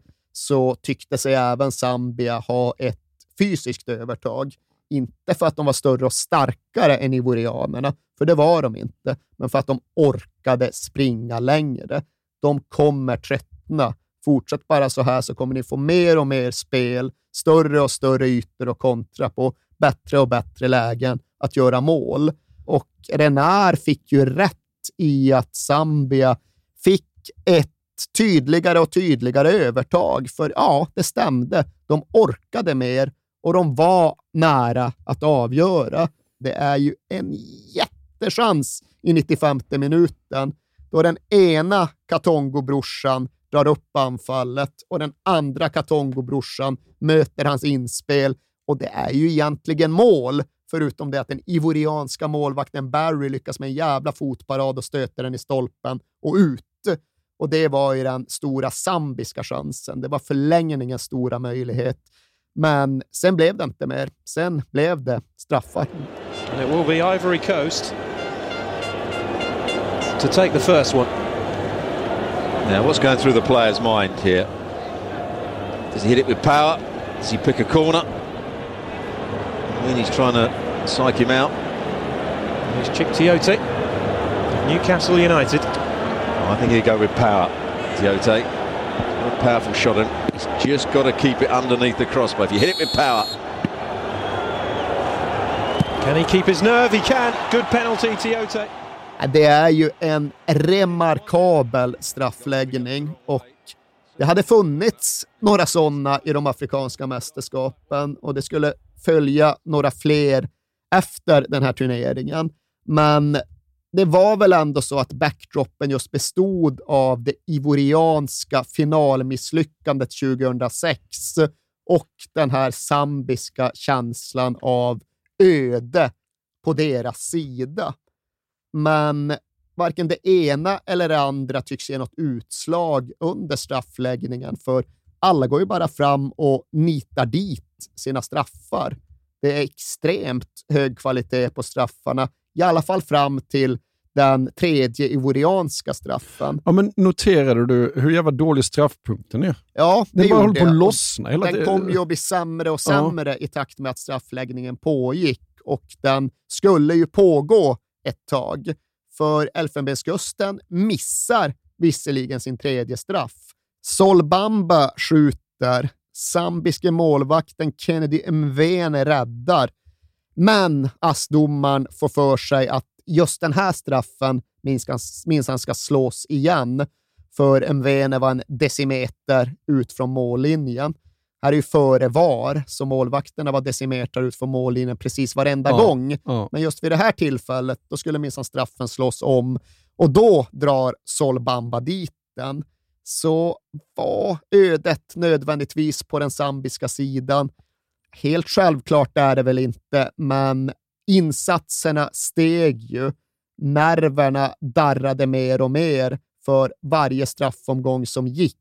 så tyckte sig även Zambia ha ett fysiskt övertag. Inte för att de var större och starkare än ivorianerna, för det var de inte, men för att de orkade springa längre. De kommer tröttna. Fortsätt bara så här så kommer ni få mer och mer spel, större och större ytor och kontra på, bättre och bättre lägen att göra mål. Och Renard fick ju rätt i att Zambia fick ett tydligare och tydligare övertag. För ja, det stämde. De orkade mer och de var nära att avgöra. Det är ju en jättechans i 95:e minuten då den ena Katongo-brorsan drar upp anfallet och den andra Katongo-brorsan möter hans inspel, och det är ju egentligen mål, förutom det att den ivorianska målvakten Barry lyckas med en jävla fotparad och stöter den i stolpen och ut. Och det var ju den stora zambiska chansen. Det var förlängningens stora möjlighet. Men sen blev det inte mer. Sen blev det straffar. And it will be Ivory Coast to take the first one. Now, what's going through the player's mind here? Does he hit it with power? Does he pick a corner? I mean, he's trying to psych him out. Here's Chip Tiote, Newcastle United. I think he'd go with power, Tiote. A powerful shot, and he's just got to keep it underneath the crossbar. If you hit it with power. Can he keep his nerve? He can. Good penalty, Tiote. Det är ju en remarkabel straffläggning, och det hade funnits några sådana i de afrikanska mästerskapen, och det skulle följa några fler efter den här turneringen. Men det var väl ändå så att backdropen just bestod av det ivorianska finalmisslyckandet 2006 och den här zambiska känslan av öde på deras sida. Men varken det ena eller det andra tycks ge något utslag under straffläggningen, för alla går ju bara fram och nitar dit sina straffar. Det är extremt hög kvalitet på straffarna, i alla fall fram till den tredje ivorianska straffen. Ja, men noterade du hur jävla dålig straffpunkten är? Ja, det bara håller gjorde på att jag. lossna. Den kom ju att bli sämre och sämre i takt med att straffläggningen pågick, och den skulle ju pågå ett tag. För Elfenbenskusten missar visserligen sin tredje straff. Sol Bamba skjuter, zambiske målvakten Kennedy Mvene räddar, men AS-domaren får för sig att just den här straffen minst ska slås igen, för Mvene var en decimeter ut från mållinjen. Här är ju före VAR, så målvakterna var decimeter ut från mållinjen precis varenda gång. Men just vid det här tillfället, då skulle minst straffen slås om, och då drar Sol Bamba dit den. Så var ödet nödvändigtvis på den zambiska sidan? Helt självklart är det väl inte, men insatserna steg ju. Nerverna darrade mer och mer för varje straffomgång som gick.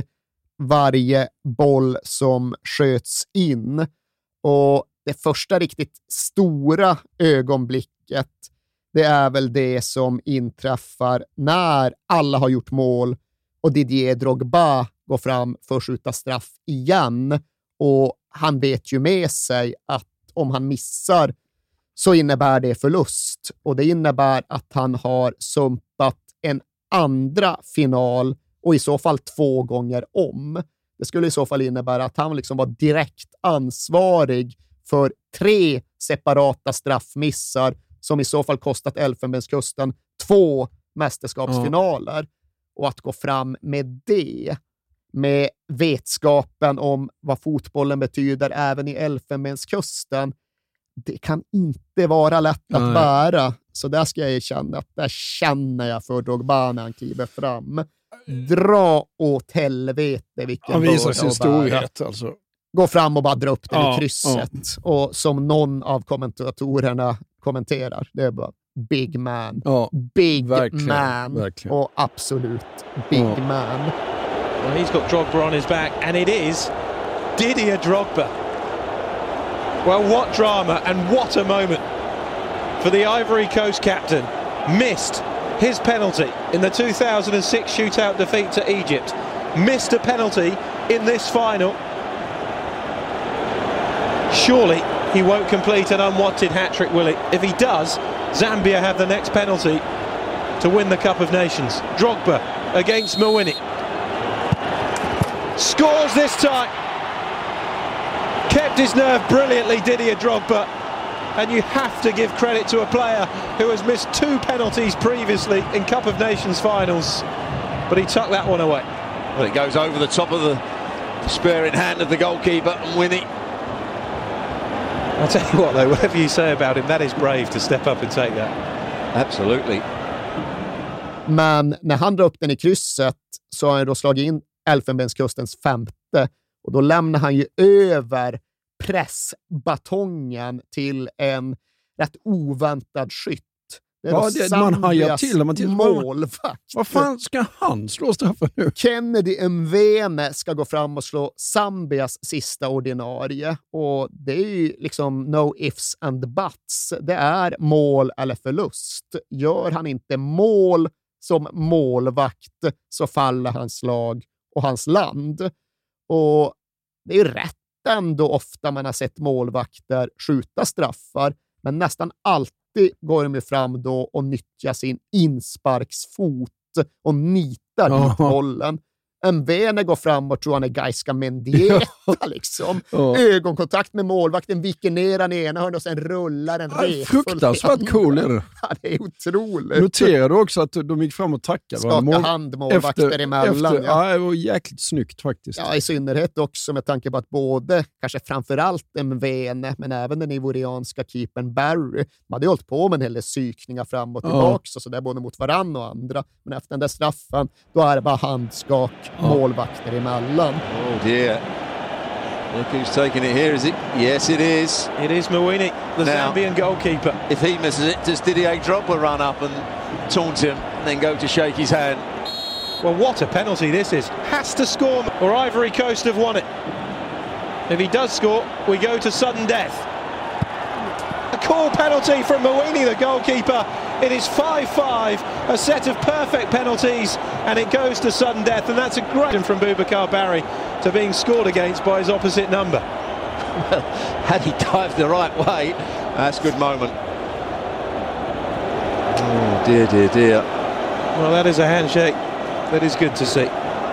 Varje boll som sköts in. Och det första riktigt stora ögonblicket, det är väl det som inträffar när alla har gjort mål och Didier Drogba går fram för att skjuta straff igen. Och han vet ju med sig att om han missar så innebär det förlust. Och det innebär att han har sumpat en andra final, och i så fall 2 gånger om. Det skulle i så fall innebära att han liksom var direkt ansvarig för 3 separata straffmissar som i så fall kostat Elfenbenskusten 2 mästerskapsfinaler. Och att gå fram med det, med vetskapen om vad fotbollen betyder även i Elfenbenskusten, det kan inte vara lätt att bära. Så där ska jag erkänna att där känner jag för Drogba när han kliver fram. Dra åt helvete vilken han visar sin storhet alltså. Gå fram och bara dra upp den i krysset. Och som någon av kommentatorerna kommenterar, det är bara big man. Big man. Verkligen. Och absolut big man. Well, he's got Drogba on his back, and it is Didier Drogba. Well, what drama and what a moment for the Ivory Coast captain. Missed his penalty in the 2006 shootout defeat to Egypt. Missed a penalty in this final. Surely he won't complete an unwanted hat-trick, will he? If he does, Zambia have the next penalty to win the Cup of Nations. Drogba against Mawini. Scores this time. Kept his nerve brilliantly, Didier Drogba. And you have to give credit to a player who has missed 2 penalties previously in Cup of Nations finals. But he tucked that one away. Well, it goes over the top of the spear in hand of the goalkeeper, Mawini. I'll tell you what though, whatever you say about him, that is brave to step up and take that. Absolutely. Men när han drar upp den i krysset så har han då slagit in Elfenbenskustens 5:e, och då lämnar han ju över pressbatongen till en rätt oväntad skytt. Det är man hajar till. Målvakt. Vad fan ska han slå straffen nu? Kennedy Mvene ska gå fram och slå Zambias sista ordinarie. Och det är ju liksom no ifs and buts. Det är mål eller förlust. Gör han inte mål som målvakt så faller hans lag och hans land. Och det är ju rätt ändå ofta man har sett målvakter skjuta straffar, men nästan alltid går de fram då och nyttjar sin insparksfot och nitar dit bollen. Mvene går fram och tror han är Gaiska Mendieta liksom. Ögonkontakt med målvakten, viker ner han i ena hörnet och sen rullar en rep. Fruktansvärt cool är det. Ja, det är otroligt. Noterar du också att de gick fram och tackade? Skaka hand målvakter emellan. Ja, det var jäkligt snyggt faktiskt. Ja, i synnerhet också med tanke på att både, kanske framförallt Mvene, men även den ivorianska keepern Barry, de hade hållit på med en hel del psykningar fram och tillbaka så där, både mot varann och andra. Men efter den där straffen, då är det bara handskak målvakter emellan. Oh dear. Look who's taking it here, is it? Yes, it is. It is Mawini, the Zambian goalkeeper. If he misses it, does Didier Drogba run up and taunt him and then go to shake his hand? Well, what a penalty this is. Has to score or Ivory Coast have won it. If he does score, we go to sudden death. A cool penalty from Mawini, the goalkeeper. It is 5-5, a set of perfect penalties, and it goes to sudden death. And that's a great from Boubacar Barry to being scored against by his opposite number. Well, had he dived the right way, that's a good moment. Oh, dear, dear, dear. Well, that is a handshake. That is good to see.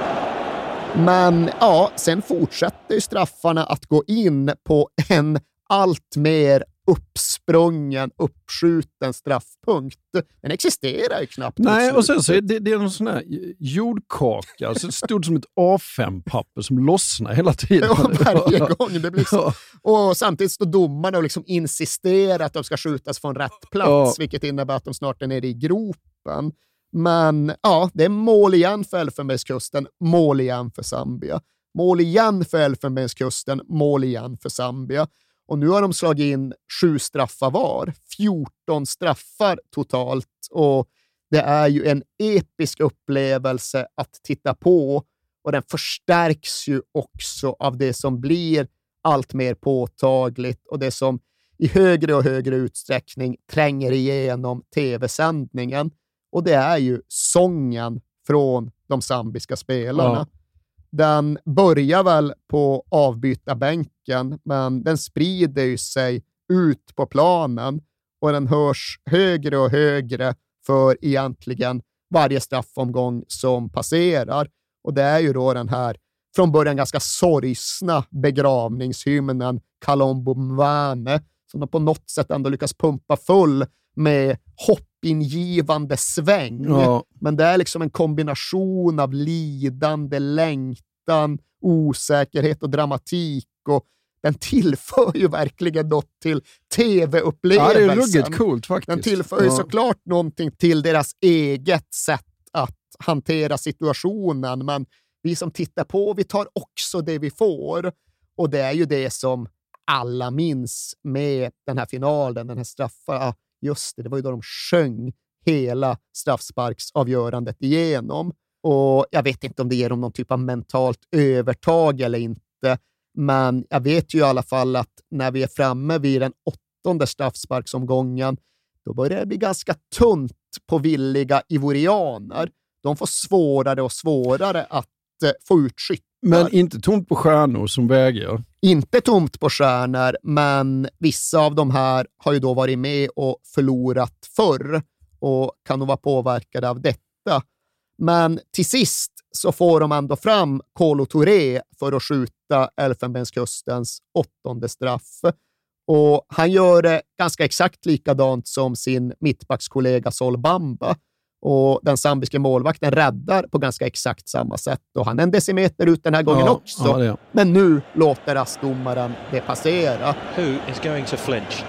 Men ja, sen fortsätter ju straffarna att gå in på en allt mer uppsprungen, uppskjuten straffpunkt. Den existerar ju knappt. Nej, och sen så är det är någon sån här jordkaka. Alltså det stod som ett A5-papper som lossnar hela tiden. Ja, varje gång. Det blir så. Och samtidigt står domarna och liksom insisterar att de ska skjutas från rätt plats, vilket innebär att de snart är nere i gropen. Men ja, det är mål igen för Elfenbenskusten, mål igen för Zambia. Mål igen för Elfenbenskusten, mål igen för Zambia. Och nu har de slagit in 7 straffar var. 14 straffar totalt. Och det är ju en episk upplevelse att titta på. Och den förstärks ju också av det som blir allt mer påtagligt. Och det som i högre och högre utsträckning tränger igenom tv-sändningen. Och det är ju sången från de zambiska spelarna. Ja. Den börjar väl på avbytarbänken, men den sprider ju sig ut på planen och den hörs högre och högre för egentligen varje straffomgång som passerar. Och det är ju då den här från början ganska sorgsna begravningshymnen Kalombo Mwane som de på något sätt ändå lyckas pumpa full med hoppingivande sväng. Ja. Men det är liksom en kombination av lidande, längtan, osäkerhet och dramatik, och den tillför ju verkligen något till tv-upplevelsen. Ja, det är ruggigt coolt faktiskt. Den tillför ju såklart någonting till deras eget sätt att hantera situationen, men vi som tittar på, vi tar också det vi får. Och det är ju det som alla minns med den här finalen, den här straffen. Just det var ju då de sjöng hela straffsparksavgörandet igenom. Och jag vet inte om det ger dem någon typ av mentalt övertag eller inte. Men jag vet ju i alla fall att när vi är framme vid den 8:e straffsparksomgången, då börjar det bli ganska tunt på villiga ivorianer. De får svårare och svårare att få ut skyttar. Men inte tomt på stjärnor som väger. Inte tomt på stjärnor, men vissa av de här har ju då varit med och förlorat förr och kan nog vara påverkade av detta. Men till sist så får de ändå fram Kolo Touré för att skjuta Elfenbenskustens 8:e straff. Och han gör det ganska exakt likadant som sin mittbackskollega Sol Bamba. Och den zambiske målvakten räddar på ganska exakt samma sätt. Och han är en decimeter ut den här gången också. Ja, det. Men nu låter rastdomaren det passera. Who is going to flinch?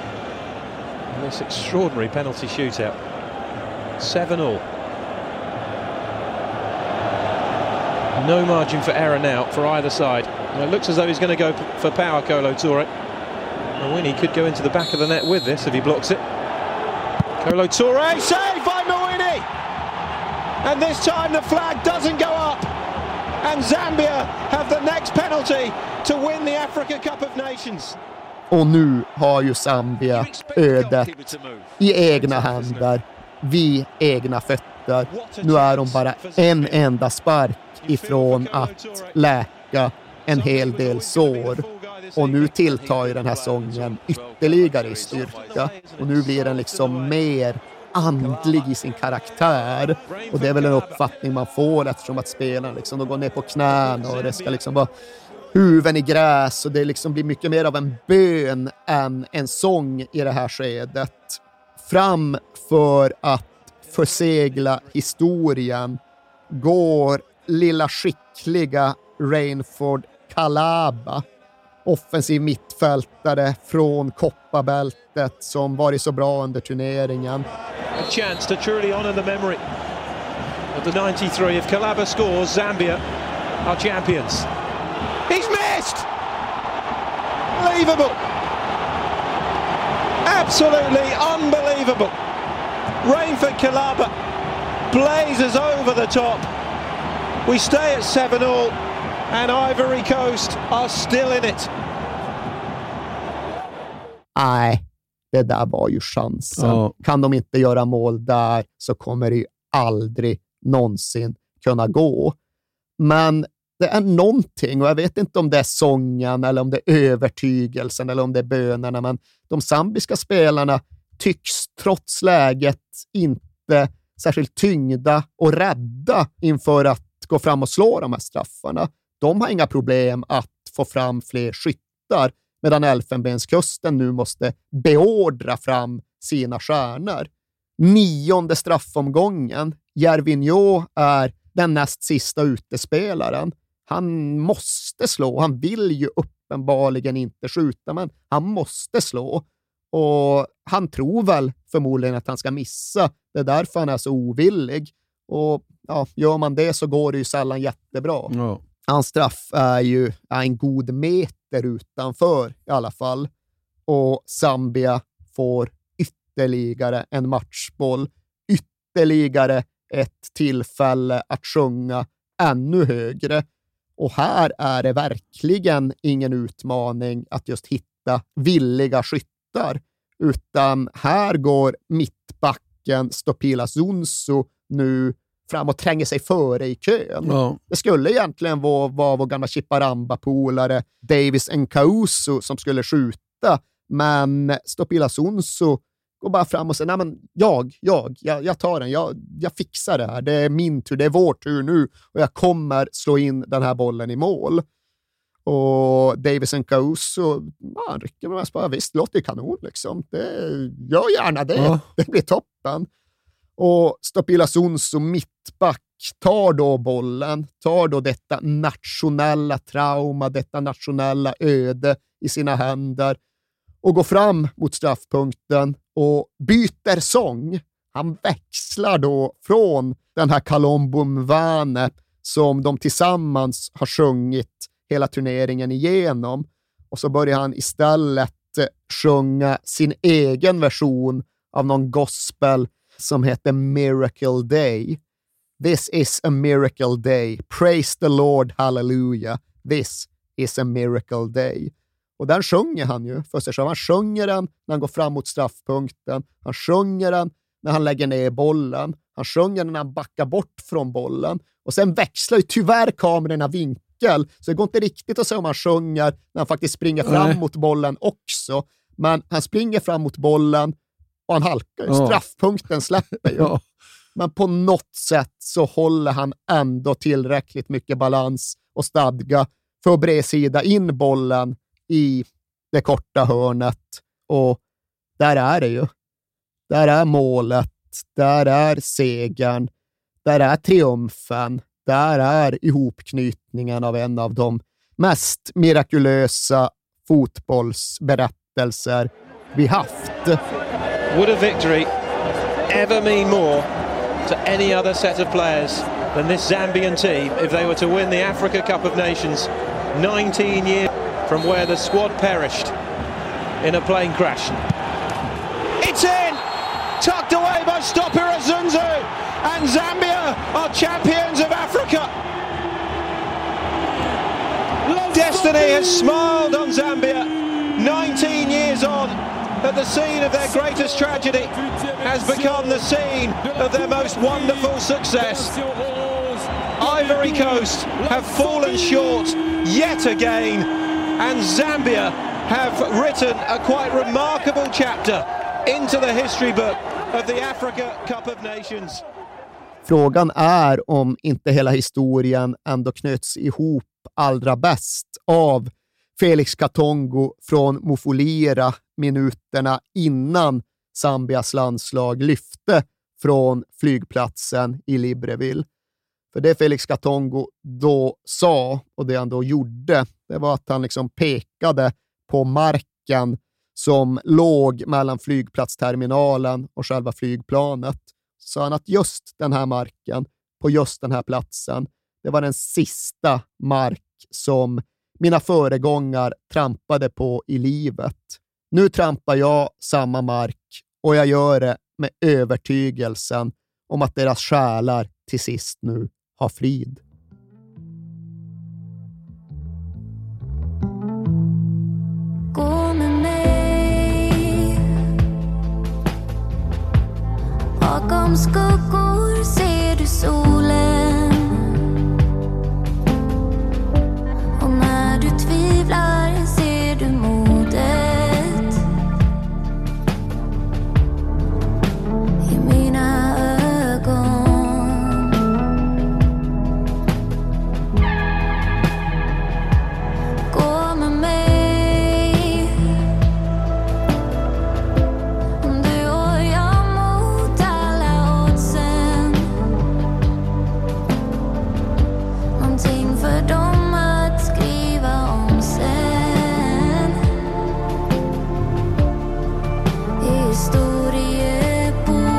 In this extraordinary penalty shootout. 7-7. No margin for error now for either side. Well, it looks as though he's going to go for power, Kolo Touré. Mawini could go into the back of the net with this if he blocks it. Kolo Touré, saved by Mawini! And this time the flag doesn't go up. And Zambia have the next penalty to win the Africa Cup of Nations. Och nu har ju Zambia ödet i egna händer, vid egna fötter. Nu är de bara en enda spark ifrån att läka en hel del sår. Och nu tilltar ju den här sången ytterligare i styrka. Och nu blir den liksom mer andlig i sin karaktär. Och det är väl en uppfattning man får eftersom att spelarna liksom, de går ner på knän och det ska liksom vara huven i gräs och det liksom blir mycket mer av en bön än en sång i det här skedet. Fram för att försegla historien går lilla skickliga Rainford Calaba, offensiv mittfältare från kopparbältet som varit så bra under turneringen. A chance to truly honor the memory of the 93. If Calaba scores, Zambia are champions. He's missed! Unbelievable! Absolutely unbelievable! Rainford Calaba blazes over the top. We stay at 7-7 and Ivory Coast are still in it. Nej, det där var ju chansen. Kan de inte göra mål där så kommer det ju aldrig någonsin kunna gå. Men det är någonting, och jag vet inte om det är sången eller om det är övertygelsen eller om det är bönerna, men de zambiska spelarna tycks trots läget inte särskilt tyngda och rädda inför att gå fram och slå de här straffarna. De har inga problem att få fram fler skyttar, medan Elfenbenskusten nu måste beordra fram sina stjärnor. 9:e straffomgången. Gervinho är den näst sista utespelaren. Han måste slå. Han vill ju uppenbarligen inte skjuta, men han måste slå. Och han tror väl förmodligen att han ska missa. Det är därför han är så ovillig. Och ja, gör man det så går det ju sällan jättebra. Ja. Hans straff är ju en god meter utanför i alla fall. Och Zambia får ytterligare en matchboll. Ytterligare ett tillfälle att sjunga ännu högre. Och här är det verkligen ingen utmaning att just hitta villiga skyttar. Utan här går mittbacken Stopila Zunsu nu fram och tränger sig före i kön. Ja. Det skulle egentligen vara vår gamla Chiparamba-polare Davis Nkausu som skulle skjuta. Men Stopila Zunsu går bara fram och säger, nej men jag tar den, jag fixar det här. Det är min tur, det är vår tur nu och jag kommer slå in den här bollen i mål. Och Davis Nkausu, han rycker med mig, visst, låter ju kanon liksom. Gör gärna det, ja. Det blir toppen. Och Stopila Zunsu, mittback, tar då bollen, tar då detta nationella trauma, detta nationella öde i sina händer och går fram mot straffpunkten och byter sång. Han växlar då från den här Kalombo Mvane som de tillsammans har sjungit hela turneringen igenom. Och så börjar han istället sjunga sin egen version av någon gospel som heter Miracle Day. This is a miracle day. Praise the Lord, hallelujah. This is a miracle day. Och den sjunger han ju för sig själv. Han sjunger den när han går fram mot straffpunkten. Han sjunger den när han lägger ner bollen. Han sjunger den när han backar bort från bollen. Och sen växlar ju tyvärr kamerorna vinkel. Så det går inte riktigt att säga om han sjunger när han faktiskt springer fram mot bollen också. Men han springer fram mot bollen och han halkar ju. Straffpunkten släpper ju. Ja. Men på något sätt så håller han ändå tillräckligt mycket balans och stadga för att bredsida in bollen i det korta hörnet. Och där är det ju. Där är målet. Där är segern. Där är triumfen. Där är ihopknytningen av en av de mest mirakulösa fotbollsberättelser vi haft. Would a victory ever mean more to any other set of players than this Zambian team if they were to win the Africa Cup of Nations 19 years from where the squad perished in a plane crash? It's in! Tucked away by Stopira Zunzu, and Zambia are champions of Africa. Destiny has smiled on Zambia 19 years on, that the scene of their greatest tragedy has become the scene of their most wonderful success. Ivory Coast have fallen short yet again, and Zambia have written a quite remarkable chapter into the history book of the Africa Cup of Nations. Frågan är om inte hela historien ändå knöts ihop allra bäst av Felix Katongo från Mufulira minuterna innan Zambias landslag lyfte från flygplatsen i Libreville. För det Felix Katongo då sa och det han då gjorde, det var att han liksom pekade på marken som låg mellan flygplatsterminalen och själva flygplanet. Så sa han att just den här marken, på just den här platsen, det var den sista mark som mina föregångar trampade på i livet. Nu trampar jag samma mark och jag gör det med övertygelsen om att deras själar till sist nu har frid. Gå med mig. Bakom skuggor ser du solen. Och när du tvivlar ser du modet i mina ögon. Gå med mig. Du och jag mot alla oddsen. Någonting för dem att skriva om sen. I historieboken.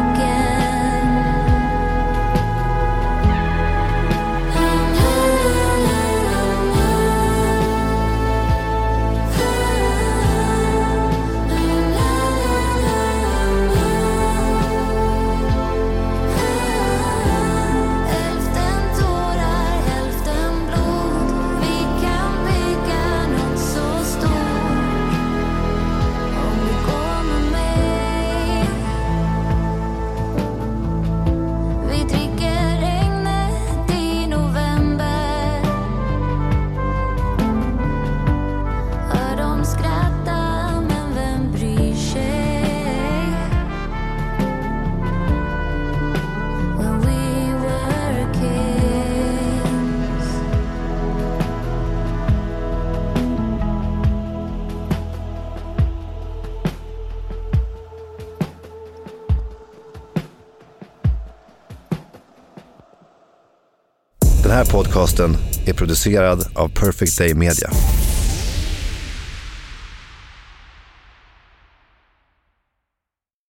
Hälften tårar, hälften blod. Vi kan bygga något så stort. Om du går med mig. Vi dricker regnet i november. Hör dem skratta, men vem bryr sig? When we were kings. Den här podcasten är producerad av Perfect Day Media.